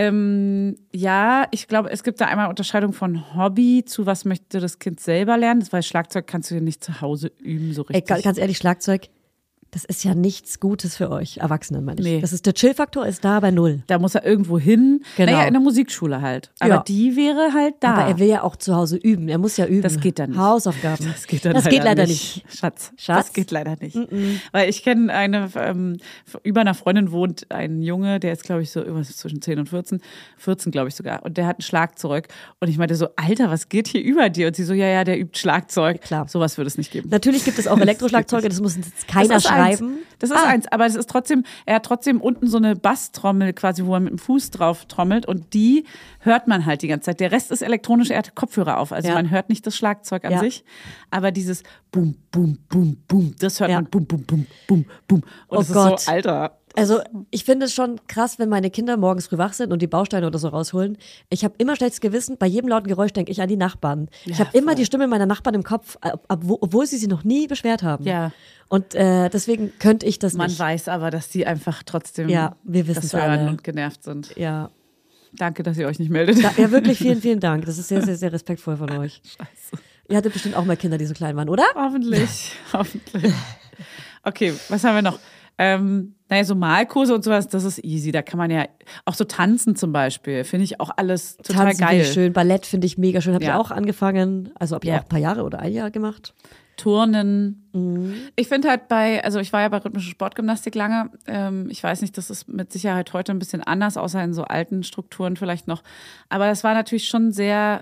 Ja, ich glaube, es gibt da einmal Unterscheidung von Hobby zu was möchte das Kind selber lernen. Weil Schlagzeug kannst du dir nicht zu Hause üben, so Ey, richtig. ganz ehrlich, Schlagzeug, das ist ja nichts Gutes für euch Erwachsenen, meine ich. Nee. Das ist der Chill-Faktor ist da bei 0. Da muss er irgendwo hin. Genau. Naja, in der Musikschule halt. Aber Ja. die wäre halt da. Aber er will ja auch zu Hause üben. Er muss ja üben. Das geht dann nicht. Hausaufgaben. Das geht dann leider nicht. Schatz, Schatz? das geht leider nicht. Weil ich kenne über einer Freundin wohnt ein Junge, der ist, glaube ich, so irgendwas zwischen 10 und 14 glaube ich sogar. Und der hat ein Schlagzeug. Und ich meinte so, Alter, was geht hier über dir? Und sie so, ja, der übt Schlagzeug. Klar. Sowas würde es nicht geben. Natürlich gibt es auch Elektroschlagzeuge, das muss jetzt keiner Das ist eins. schreiben. Das ist eins, aber es ist trotzdem, er hat trotzdem unten so eine Basstrommel quasi, wo er mit dem Fuß drauf trommelt und die hört man halt die ganze Zeit. Der Rest ist elektronisch, er hat Kopfhörer auf, also Ja. man hört nicht das Schlagzeug an Ja. sich, aber dieses Bum, Bum, Bum, Bum, das hört Ja. man Bum, Bum, Bum, Bum, Bum. Und Oh das Gott. ist so, Alter. Also ich finde es schon krass, wenn meine Kinder morgens früh wach sind und die Bausteine oder so rausholen. Ich habe immer schlechtes Gewissen, bei jedem lauten Geräusch denke ich an die Nachbarn. Ich habe immer die Stimme meiner Nachbarn im Kopf, obwohl sie sich noch nie beschwert haben. Ja. Und deswegen könnte ich das Man nicht. weiß aber, dass die einfach trotzdem Ja, wir wissen das es hören alle. und genervt sind. Ja. Danke, dass ihr euch nicht meldet. Ja, wirklich vielen, vielen Dank. Das ist sehr, sehr, sehr respektvoll von euch. Scheiße. Ihr hattet bestimmt auch mal Kinder, die so klein waren, oder? Hoffentlich, hoffentlich. Okay, was haben wir noch? Naja, so Malkurse und sowas, das ist easy. Da kann man ja auch so tanzen zum Beispiel, finde ich auch alles total Tanzen geil. finde ich schön. Ballett finde ich mega schön. Habe ich Ja. auch angefangen. Also habe ich Ja. auch ein paar Jahre oder ein Jahr gemacht. Turnen. Mhm. Ich finde halt also ich war ja bei rhythmischer Sportgymnastik lange. Ich weiß nicht, das ist mit Sicherheit heute ein bisschen anders, außer in so alten Strukturen vielleicht noch. Aber das war natürlich schon sehr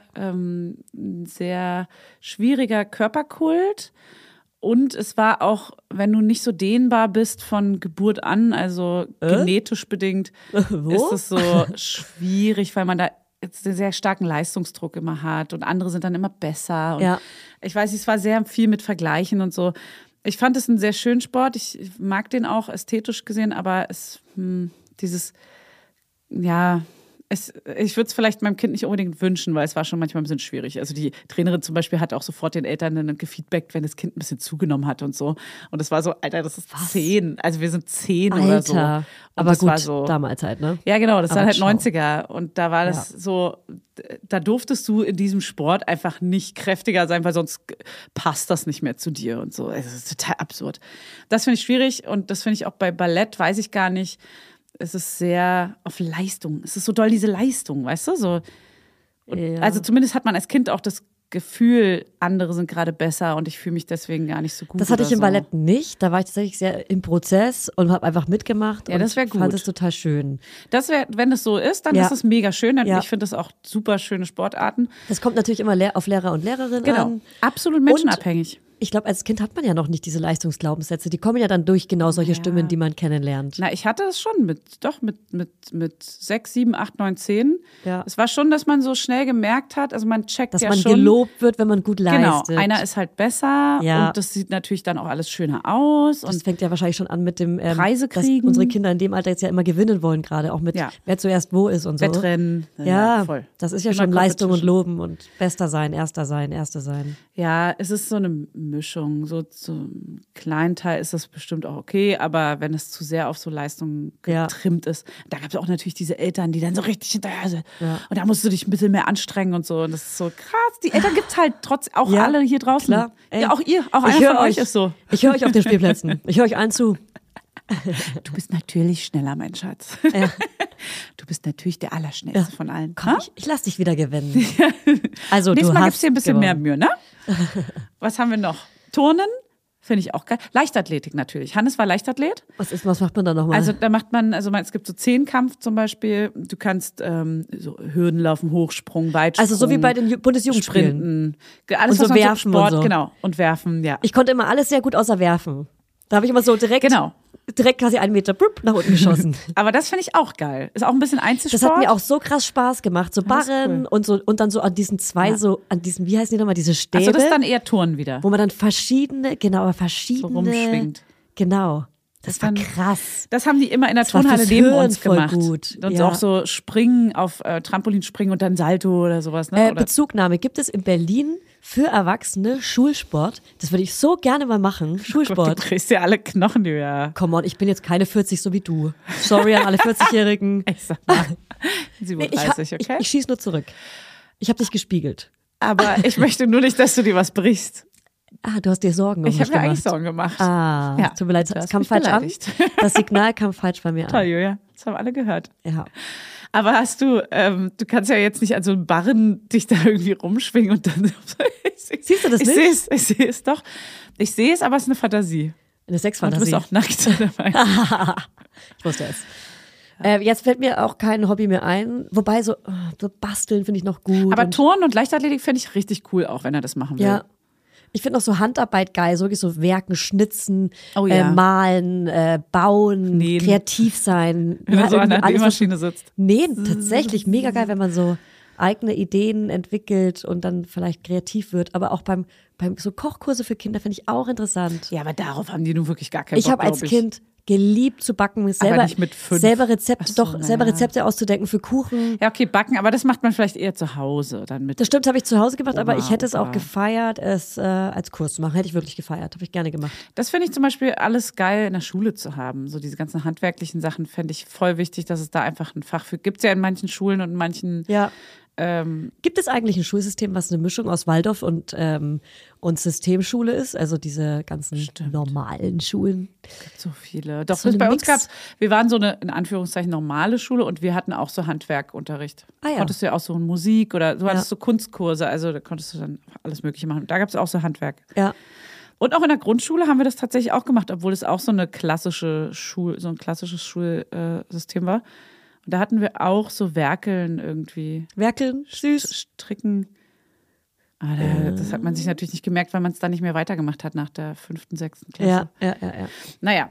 schwieriger Körperkult. Und es war auch, wenn du nicht so dehnbar bist von Geburt an, also genetisch bedingt, Wo? ist es so schwierig, weil man da jetzt einen sehr starken Leistungsdruck immer hat und andere sind dann immer besser. Und Ja. ich weiß, es war sehr viel mit Vergleichen und so. Ich fand es einen sehr schönen Sport. Ich mag den auch ästhetisch gesehen, aber ich würde es vielleicht meinem Kind nicht unbedingt wünschen, weil es war schon manchmal ein bisschen schwierig. Also die Trainerin zum Beispiel hat auch sofort den Eltern dann gefeedbackt, wenn das Kind ein bisschen zugenommen hat und so. Und es war so, Alter, das ist 10. Also wir sind 10 oder so. Alter. Und Aber das gut, war so, damals halt, ne? ja, genau, das Aber waren halt schau. 90er. Und da war das so, da durftest du in diesem Sport einfach nicht kräftiger sein, weil sonst passt das nicht mehr zu dir und so. Es ist total absurd. Das finde ich schwierig und das finde ich auch bei Ballett, weiß ich gar nicht. Es ist sehr auf Leistung. Es ist so doll diese Leistung, weißt du? So. Und Ja. Also zumindest hat man als Kind auch das Gefühl, andere sind gerade besser und ich fühle mich deswegen gar nicht so gut. Das hatte ich oder im so. Ballett nicht. Da war ich tatsächlich sehr im Prozess und habe einfach mitgemacht. Ja, und das wär gut. fand es total schön. Das wäre, wenn es so ist, dann Ja. ist es mega schön. Ja. Ich finde das auch super schöne Sportarten. Das kommt natürlich immer auf Lehrer und Lehrerinnen Genau. an. Absolut menschenabhängig. Ich glaube, als Kind hat man ja noch nicht diese Leistungsglaubenssätze. Die kommen ja dann durch genau solche Stimmen, die man kennenlernt. Na, ich hatte es schon mit 6, 7, 8, 9, 10. Ja. Es war schon, dass man so schnell gemerkt hat, also man checkt Dass ja man schon. gelobt wird, wenn man gut Genau, leistet. einer ist halt besser Ja. und das sieht natürlich dann auch alles schöner aus. Das Und fängt ja wahrscheinlich schon an mit dem, Preise dass kriegen. unsere Kinder in dem Alter jetzt ja immer gewinnen wollen, gerade auch mit, Ja. wer zuerst wo ist und so. Wettrennen. Ja, voll. das ist ja Immer schon Leistung und Competition. Loben und bester sein, erster sein, erster sein. Ja, es ist so eine Mischung. So zum kleinen Teil ist das bestimmt auch okay, aber wenn es zu sehr auf so Leistung Ja. getrimmt ist, da gab es auch natürlich diese Eltern, die dann so richtig hinterher sind. Ja. Und da musst du dich ein bisschen mehr anstrengen und so. Und das ist so krass. Die Eltern gibt es halt trotz auch Ja, alle hier draußen. klar. Ey, Ja, auch ihr, auch ich einer höre von euch ist so. Ich höre euch auf den Spielplätzen. Ich höre euch allen zu. Du bist natürlich schneller, mein Schatz. Ja. Du bist natürlich der Allerschnellste von allen. Komm, Ha? ich lass dich wieder gewinnen. Also Nächstes du Mal hast gibst dir ein bisschen gewonnen. mehr Mühe, ne? Was haben wir noch? Turnen Finde ich auch geil. Leichtathletik natürlich. Hannes war Leichtathlet. Was macht man da nochmal? Also da macht man, es gibt so Zehnkampf zum Beispiel. Du kannst so Hürden laufen, Hochsprung, Weitsprung. Also so wie bei den Bundesjugendspielen. Sprinten. Alles, und so was man werfen so Sport, und so. genau. Und werfen, ja. Ich konnte immer alles sehr gut außer werfen. Da habe ich immer so direkt quasi 1 Meter nach unten geschossen. Aber das finde ich auch geil. Ist auch ein bisschen Einzelsport. Das hat mir auch so krass Spaß gemacht. So Barren cool. und dann so an diesen wie heißen die nochmal, diese Stäbe. Also das ist dann eher Turnen wieder. Wo man dann verschiedene so rumschwingt. Genau. Das war krass. Das haben die immer in der Das war Turnhalle fürs neben Hirn uns voll gemacht. gut. Und Ja. auch so Springen auf Trampolinspringen und dann Salto oder sowas. Ne? Oder Bezugnahme. Gibt es in Berlin für Erwachsene Schulsport? Das würde ich so gerne mal machen. du Schulsport. drehst ja alle Knochen, ja. Come on, ich bin jetzt keine 40 so wie du. Sorry an alle 40-Jährigen. Ich sag mal, 37, okay? Ich schieß nur zurück. Ich habe dich gespiegelt. Aber ich möchte nur nicht, dass du dir was brichst. Du hast dir Sorgen um Ich mich habe mir gemacht. eigentlich Sorgen gemacht. Ja, tut mir leid, du es hast kam mich falsch beleidigt. an. Das Signal kam falsch bei mir Toll, an. Julia. Das haben alle gehört. Ja. Aber hast du kannst ja jetzt nicht an so einem Barren dich da irgendwie rumschwingen und dann. Siehst du das nicht? Ich sehe es doch. Ich sehe es, aber es ist eine Fantasie. Eine Und du Sexfantasie. bist auch nackt dabei. Ich wusste es. Jetzt fällt mir auch kein Hobby mehr ein. Wobei so basteln finde ich noch gut. Aber und, Turnen und Leichtathletik finde ich richtig cool, auch wenn er das machen will. ja. Ich finde auch so Handarbeit geil, so wirklich so werken, schnitzen, Oh ja. malen, bauen, Nähen. kreativ sein. Wenn er so an der irgendwie alles, was- Nähmaschine sitzt. Nähen, tatsächlich mega geil, wenn man so eigene Ideen entwickelt und dann vielleicht kreativ wird. Aber auch beim so Kochkurse für Kinder finde ich auch interessant. Ja, aber darauf haben die nun wirklich gar keinen Ich Bock, habe als glaub ich. Kind geliebt zu backen, selber, nicht mit 5. selber Rezepte, Ach so, selber naja. Rezepte auszudenken für Kuchen. Ja, okay, backen, aber das macht man vielleicht eher zu Hause dann mit. Das stimmt, habe ich zu Hause gemacht, aber Oma, ich hätte es auch Opa. gefeiert, es als Kurs zu machen. Hätte ich wirklich gefeiert, habe ich gerne gemacht. Das finde ich zum Beispiel alles geil in der Schule zu haben. So diese ganzen handwerklichen Sachen fände ich voll wichtig, dass es da einfach ein Fach für gibt. Es ja in manchen Schulen und in manchen. Ja. Gibt es eigentlich ein Schulsystem, was eine Mischung aus Waldorf und Systemschule ist? Also diese ganzen normalen Schulen. So viele. Doch, So eine bei uns Mix. gab's, wir waren so eine, in Anführungszeichen, normale Schule und wir hatten auch so Handwerkunterricht. Ah ja. Konntest du ja auch so Musik oder du hattest so Kunstkurse, also da konntest du dann alles Mögliche machen. Da gab es auch so Handwerk. Ja. Und auch in der Grundschule haben wir das tatsächlich auch gemacht, obwohl es auch so ein klassisches Schulsystem war. Und da hatten wir auch so Werkeln irgendwie. Werkeln, süß. Stricken. Aber das hat man sich natürlich nicht gemerkt, weil man es dann nicht mehr weitergemacht hat nach der 5., 6. Klasse. Ja. Naja.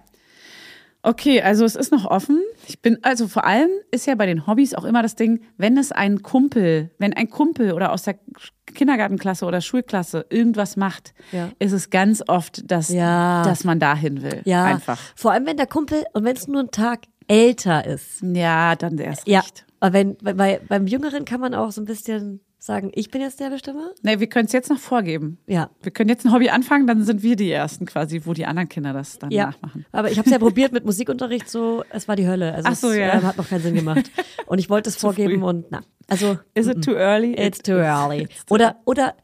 Okay, also es ist noch offen. Also vor allem ist ja bei den Hobbys auch immer das Ding, wenn ein Kumpel oder aus der Kindergartenklasse oder Schulklasse irgendwas macht, Ja. ist es ganz oft, dass man dahin will. Ja. Einfach. Vor allem, wenn der Kumpel, und wenn es nur ein Tag älter ist. Ja, dann erst Ja. recht. Aber beim Jüngeren kann man auch so ein bisschen sagen, ich bin jetzt der Bestimmer. Nee, wir können es jetzt noch vorgeben. Ja. Wir können jetzt ein Hobby anfangen, dann sind wir die Ersten quasi, wo die anderen Kinder das dann Ja, nachmachen. aber ich habe es ja probiert mit Musikunterricht, so, es war die Hölle. Also Ach so, es ja. hat noch keinen Sinn gemacht. Und ich wollte es vorgeben früh. und also Is it too early? it's too early. Oder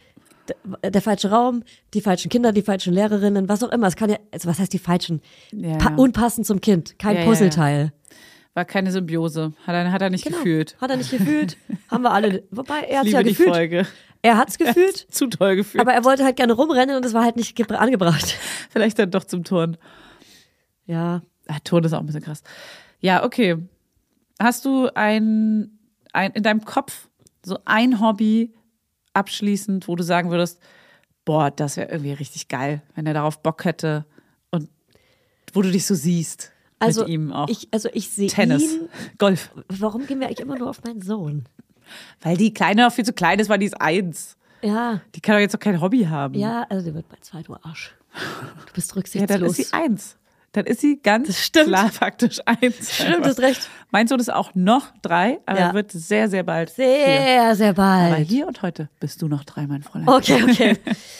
der falsche Raum, die falschen Kinder, die falschen Lehrerinnen, was auch immer. Es kann ja, also was heißt die falschen? Ja. Unpassend zum Kind, kein Ja, Puzzleteil. War keine Symbiose. Hat er nicht gefühlt. Hat er nicht gefühlt. Haben wir alle. Wobei, er hat Liebe ja die gefühlt. Folge. Er hat's gefühlt, Zu toll gefühlt. aber er wollte halt gerne rumrennen und es war halt nicht angebracht. Vielleicht dann doch zum Turnen. Ja. Turnen ist auch ein bisschen krass. Ja, okay. Hast du in deinem Kopf so ein Hobby abschließend, wo du sagen würdest, boah, das wäre irgendwie richtig geil, wenn er darauf Bock hätte und wo du dich so siehst Also mit ihm auch. ich sehe Tennis, ihn. Golf. Warum gehen wir eigentlich immer nur auf meinen Sohn? Weil die Kleine noch viel zu klein ist, weil die ist 1. Ja. Die kann doch jetzt noch kein Hobby haben. Ja, also der wird bei 2, du Arsch. Du bist Ja, rücksichtslos. dann ist sie 1. Dann ist sie ganz Das stimmt. klar faktisch 1. Stimmt, du hast recht. Mein Sohn ist auch noch 3, aber Ja. er wird sehr, sehr bald 4. Sehr, sehr Aber bald. hier und heute bist du noch 3, mein Fräulein. Okay.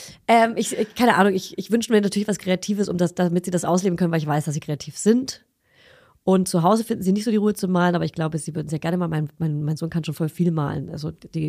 Keine Ahnung, ich wünsche mir natürlich was Kreatives, damit sie das ausleben können, weil ich weiß, dass sie kreativ sind. Und zu Hause finden sie nicht so die Ruhe zu malen, aber ich glaube, sie würden sehr gerne mal, mein Sohn kann schon voll viel malen. Also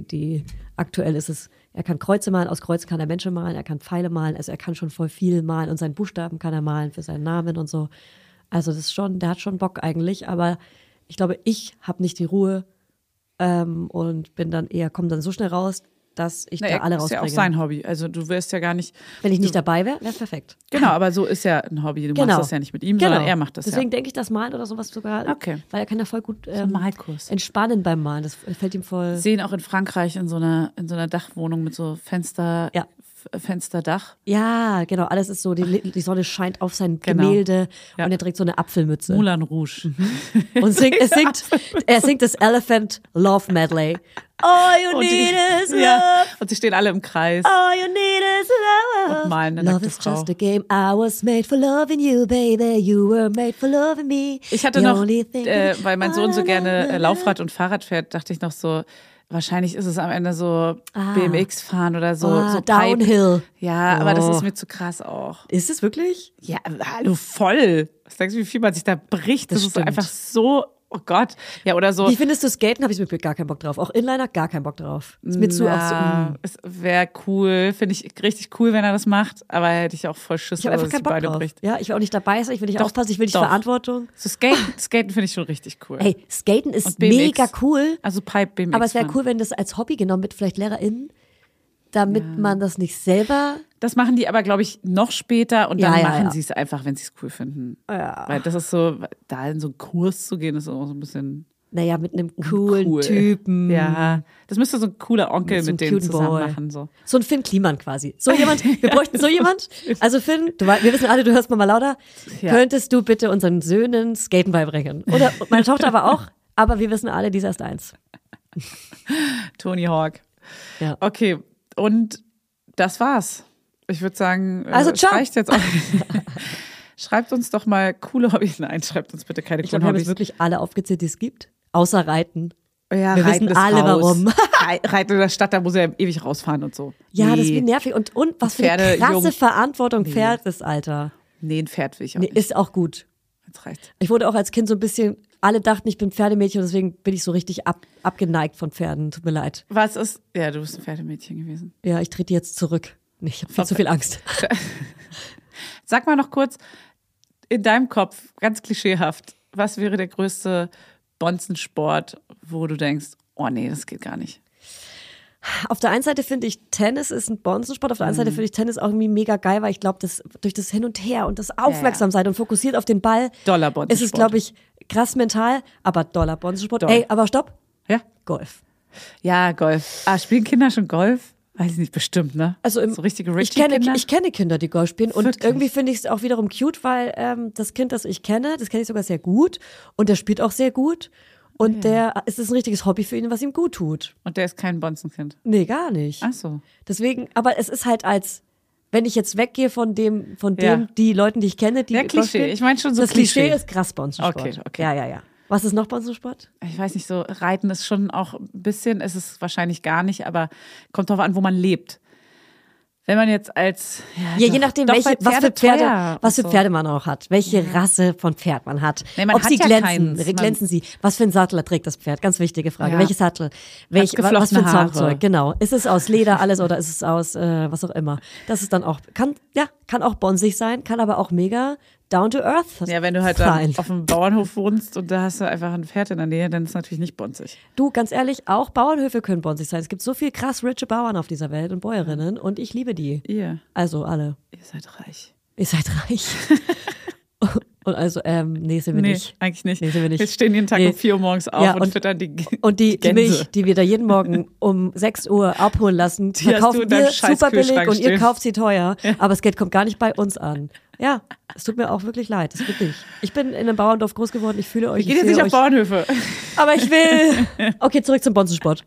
aktuell ist es, er kann Kreuze malen, aus Kreuzen kann er Menschen malen, er kann Pfeile malen, also er kann schon voll viel malen und seinen Buchstaben kann er malen für seinen Namen und so. Also das ist schon, der hat schon Bock eigentlich, aber ich glaube, ich habe nicht die Ruhe und komme dann so schnell raus, dass ich naja, da alle ist ja rausbringe. auch sein Hobby. Also du wirst ja gar nicht. Wenn ich nicht dabei wäre, wäre es perfekt. Genau, aber so ist ja ein Hobby. Du machst das ja nicht mit ihm, sondern er macht das Deswegen denke ich, das Malen oder sowas sogar, weil er kann ja voll gut Malkurs. entspannen beim Malen. Das fällt ihm voll. Sehen auch in Frankreich in so einer Dachwohnung mit so Fensterdach. Ja, genau. Alles ist so, die Sonne scheint auf sein Gemälde und er trägt so eine Apfelmütze. Moulin Rouge. Und er singt das Elephant Love Medley. All you need is love. Ja. Und sie stehen alle im Kreis. All you need is love. Und malen eine Love nackte is Frau. just a game. I was made for loving you, baby. You were made for loving me. Ich hatte The noch, only thing weil mein Sohn so gerne Laufrad und Fahrrad fährt, dachte ich noch so, wahrscheinlich ist es am Ende so BMX fahren oder so. So Downhill. Ja, aber das ist mir zu krass auch. Ist es wirklich? Ja, hallo, voll. Was denkst du, wie viel man sich da bricht? Das ist stimmt. einfach so, oh Gott. Ja, oder so. Wie findest du Skaten? Habe ich mit gar keinen Bock drauf. Auch Inliner, gar keinen Bock drauf. Ist mir zu auch so. Es wäre cool, finde ich richtig cool, wenn er das macht, aber hätte ich auch voll Schiss, Ich habe einfach dass keinen die Bock Beine drauf. bricht. Ja, ich will auch nicht dabei sein, ich will nicht aufpassen, ich will nicht doch. Verantwortung. So Skaten finde ich schon richtig cool. Hey, Skaten ist Und BMX. mega cool, Also Pipe BMX. aber es wäre fahren. cool, wenn das als Hobby genommen wird, vielleicht LehrerInnen, damit man das nicht selber. Das machen die aber, glaube ich, noch später und dann Ja, machen ja. sie es einfach, wenn sie es cool finden. Ja. Weil das ist so, da in so einen Kurs zu gehen, ist auch so ein bisschen Naja, mit einem coolen cool. Typen. Ja, das müsste so ein cooler Onkel So ein mit denen cuten zusammen Boy. machen. So. So ein Finn Kliman quasi. So jemand, wir bräuchten so jemand. Also Finn, wir wissen alle, du hörst Mama Lauda. Ja. Könntest du bitte unseren Söhnen Skaten beibringen? Oder meine Tochter aber auch. Aber wir wissen alle, die ist erst 1. Tony Hawk. Ja. Okay, und das war's. Ich würde sagen, Also, es ciao. reicht jetzt auch. Schreibt uns doch mal coole Hobbys. Nein, schreibt uns bitte keine Ich glaube, coolen wir haben jetzt Hobbys. wirklich alle aufgezählt, die es gibt. Außer Reiten. Ja, wir Reiten wissen ist alle, raus. warum. Reiten in der Stadt, da muss er ewig rausfahren und so. Ja, das Nee. ist nervig. Und was für Pferde, eine krasse Jung. Verantwortung Pferd ist, Alter. Nee, ein Pferd will ich auch Nee, nicht. ist auch gut. Jetzt reicht. Ich wurde auch als Kind so ein bisschen, alle dachten, ich bin Pferdemädchen und deswegen bin ich so richtig abgeneigt von Pferden. Tut mir leid. Was ist? Ja, du bist ein Pferdemädchen gewesen. Ja, ich trete jetzt zurück. Nee, ich habe viel zu viel Angst. Sag mal noch kurz, in deinem Kopf, ganz klischeehaft, was wäre der größte Bonzensport, wo du denkst, oh nee, das geht gar nicht. Auf der einen Seite finde ich, Tennis ist ein Bonzensport. Auf der anderen Seite finde ich Tennis auch irgendwie mega geil, weil ich glaube, durch das Hin und Her und das Aufmerksamsein und fokussiert auf den Ball Doller Bonzensport. ist es, glaube ich, krass mental, aber doller Bonzensport. Doll. Ey, aber stopp, Ja? Golf. Ja, Golf. Spielen Kinder schon Golf? Weiß ich nicht, bestimmt, ne? Also so richtige ich Richie-Kinder? kenne Kinder, die Golf spielen und Wirklich? irgendwie finde ich es auch wiederum cute, weil das Kind, das ich kenne, das kenne ich sogar sehr gut und der spielt auch sehr gut und es ist ein richtiges Hobby für ihn, was ihm gut tut. Und der ist kein Bonzenkind. Nee, gar nicht. Ach so. Deswegen, aber es ist halt wenn ich jetzt weggehe von dem, Ja. die Leuten, die ich kenne, die Ja, Golf Klischee. spielen, Ich meine schon so das Klischee Klischee. ist krass Bonzensport. Okay. Ja. Was ist noch Bonzensport? Ich weiß nicht, so Reiten ist schon auch ein bisschen, ist es wahrscheinlich gar nicht, aber kommt drauf an, wo man lebt. Wenn man jetzt als Ja, je nachdem, doch, was weil für teuer Pferde, was und für so. Pferde man auch hat, welche Rasse von Pferd man hat, Nee, man ob hat sie ja glänzen, keins. glänzen sie, was für ein Sattel trägt das Pferd, ganz wichtige Frage, Ja. welches Sattel, was für geflochtene ein Haare. Zaumzeug, genau, ist es aus Leder alles oder ist es aus was auch immer, das ist dann auch, kann auch bonsig sein, kann aber auch mega down to earth Ja, wenn du halt sein. dann auf dem Bauernhof wohnst und da hast du einfach ein Pferd in der Nähe, dann ist es natürlich nicht bonzig. Du, ganz ehrlich, auch Bauernhöfe können bonsig sein, es gibt so viel krass riche Bauern auf dieser Welt und Bäuerinnen und ich liebe die, Ihr also alle, seid reich. ihr seid reich. Und also, nee, sind wir Nee, nicht. eigentlich nicht. Nee, sind wir nicht. Wir stehen jeden Tag Nee. um 4 Uhr morgens auf Ja, und füttern die Und die Gänse. Milch, die wir da jeden Morgen um 6 Uhr abholen lassen, Die hast du verkaufen in deinem wir scheiß super billig Kühlschrank und ihr stehen. kauft sie teuer. Aber das Geld kommt gar nicht bei uns an. Ja, es tut mir auch wirklich leid. Das ist wirklich. Ich bin in einem Bauerndorf groß geworden. Ich fühle euch. Geht jetzt nicht auf Bauernhöfe. Aber ich will. Okay, zurück zum Bonzensport.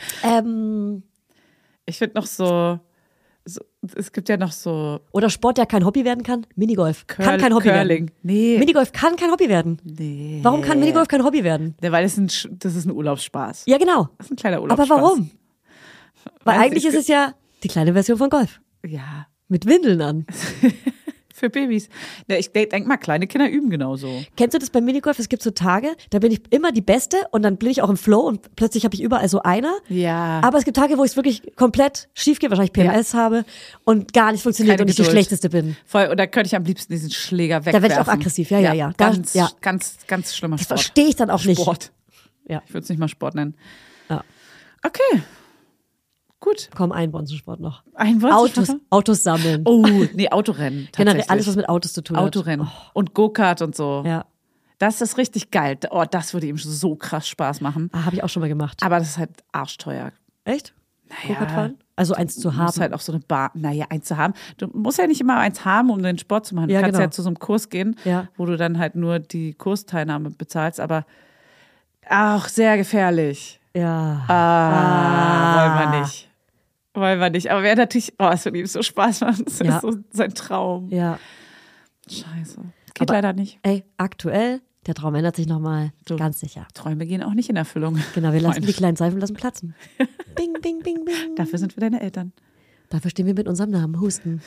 Ich finde noch so, es gibt ja noch so Oder Sport, der kein Hobby werden kann. Minigolf. Kann kein Hobby Curling. werden. Nee. Minigolf kann kein Hobby werden. Nee. Warum kann Minigolf kein Hobby werden? Ja, weil das ist ein Urlaubsspaß. Ja, genau. Das ist ein kleiner Aber Urlaubsspaß. warum? Weil Weiß eigentlich ich- ist es ja die kleine Version von Golf. Ja, Mit Windeln an. für Babys. Ja, ich denk mal, kleine Kinder üben genauso. Kennst du das beim Minigolf? Es gibt so Tage, da bin ich immer die Beste und dann bin ich auch im Flow und plötzlich habe ich überall so einer. Ja. Aber es gibt Tage, wo es wirklich komplett schief geht, wahrscheinlich PMS habe und gar nicht funktioniert Keine und ich die Geduld. Schlechteste bin. Voll, und da könnte ich am liebsten diesen Schläger wegwerfen. Da werde ich auch aggressiv, ja. Ganz, Ja. ganz, ganz schlimmer Das Sport. verstehe ich dann auch nicht. Sport. Ja. Ich würde es nicht mal Sport nennen. Ja. Okay. Gut. Komm, ein Bonzensport noch. Ein Bonzensport? Autos sammeln. Oh, nee, Autorennen. Generell alles, was mit Autos zu tun hat. Autorennen. Und Go-Kart und so. Ja. Das ist richtig geil. Oh, das würde ihm so krass Spaß machen. Habe ich auch schon mal gemacht. Aber das ist halt arschteuer. Echt? Naja, Go-Kart fahren? Also eins zu Du haben. musst halt auch so eine Bar, eins zu haben. Du musst ja nicht immer eins haben, um den Sport zu machen. Du kannst ja zu so einem Kurs gehen, wo du dann halt nur die Kursteilnahme bezahlst, aber auch sehr gefährlich. Ja. Wollen wir nicht. Wollen wir nicht. Aber wer natürlich, es würde ihm so Spaß machen. Das ist so sein Traum. Ja. Scheiße. Geht aber leider nicht. Ey, aktuell, der Traum ändert sich nochmal. Ganz sicher. Träume gehen auch nicht in Erfüllung. Genau, wir lassen die kleinen Seifen platzen. Bing, bing, bing, bing. Dafür sind wir deine Eltern. Dafür stehen wir mit unserem Namen. Husten.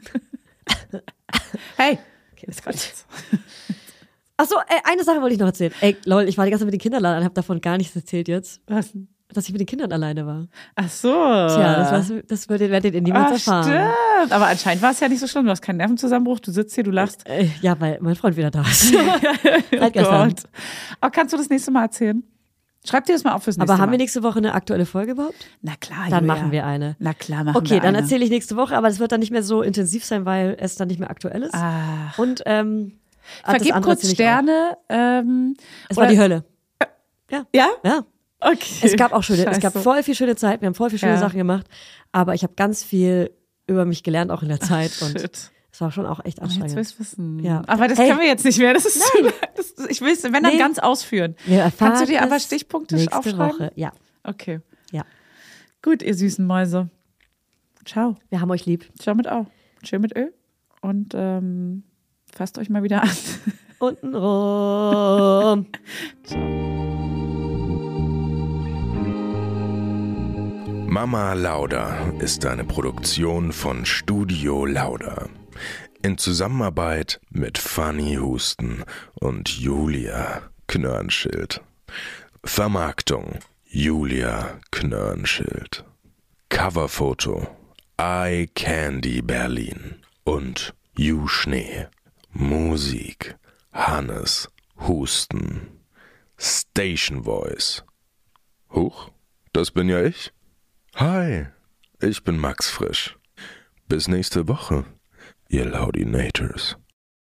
Hey. Okay, das reicht jetzt. Achso, eine Sache wollte ich noch erzählen. Ey, lol, ich war die ganze Zeit mit den Kindern allein und habe davon gar nichts erzählt jetzt. Was denn? Dass ich mit den Kindern alleine war. Ach so. Tja, das werdet ihr niemals erfahren. Stimmt. Aber anscheinend war es ja nicht so schlimm. Du hast keinen Nervenzusammenbruch, du sitzt hier, du lachst. Ja, weil mein Freund wieder da ist. Seit gestern. Aber kannst du das nächste Mal erzählen? Schreib dir das mal auf fürs nächste Mal. Aber haben wir nächste Woche eine aktuelle Folge überhaupt? Na klar, Dann Julia. machen wir eine. Na klar, machen wir eine. Okay, dann erzähle ich nächste Woche, aber es wird dann nicht mehr so intensiv sein, weil es dann nicht mehr aktuell ist. Ach. Und vergib kurz Sterne. Es war die Hölle. Ja? Ja. Okay. Es gab auch schöne, es gab Scheiße. voll viel schöne Zeit, wir haben voll viel schöne Sachen gemacht, aber ich habe ganz viel über mich gelernt, auch in der Zeit. Und Shit. es war schon auch echt Jetzt anstrengend. willst du wissen. Ja. Aber das können wir jetzt nicht mehr. Das ist ich will es, wenn dann Nee. ganz ausführen. Wir erfahren Kannst du dir aber es Stichpunkte nächste aufschreiben? Woche. Ja. Okay. Ja. Gut, ihr süßen Mäuse. Ciao. Wir haben euch lieb. Ciao mit Au. Schön mit Ö. Und fasst euch mal wieder an. Unten rum. Mama Lauda ist eine Produktion von Studio Lauda. In Zusammenarbeit mit Fanny Husten und Julia Knörnschild. Vermarktung Julia Knörnschild. Coverfoto Eye Candy Berlin und Ju Schnee. Musik Hannes Husten. Station Voice. Huch, das bin ja ich. Hi, ich bin Max Frisch. Bis nächste Woche, ihr Laudinators.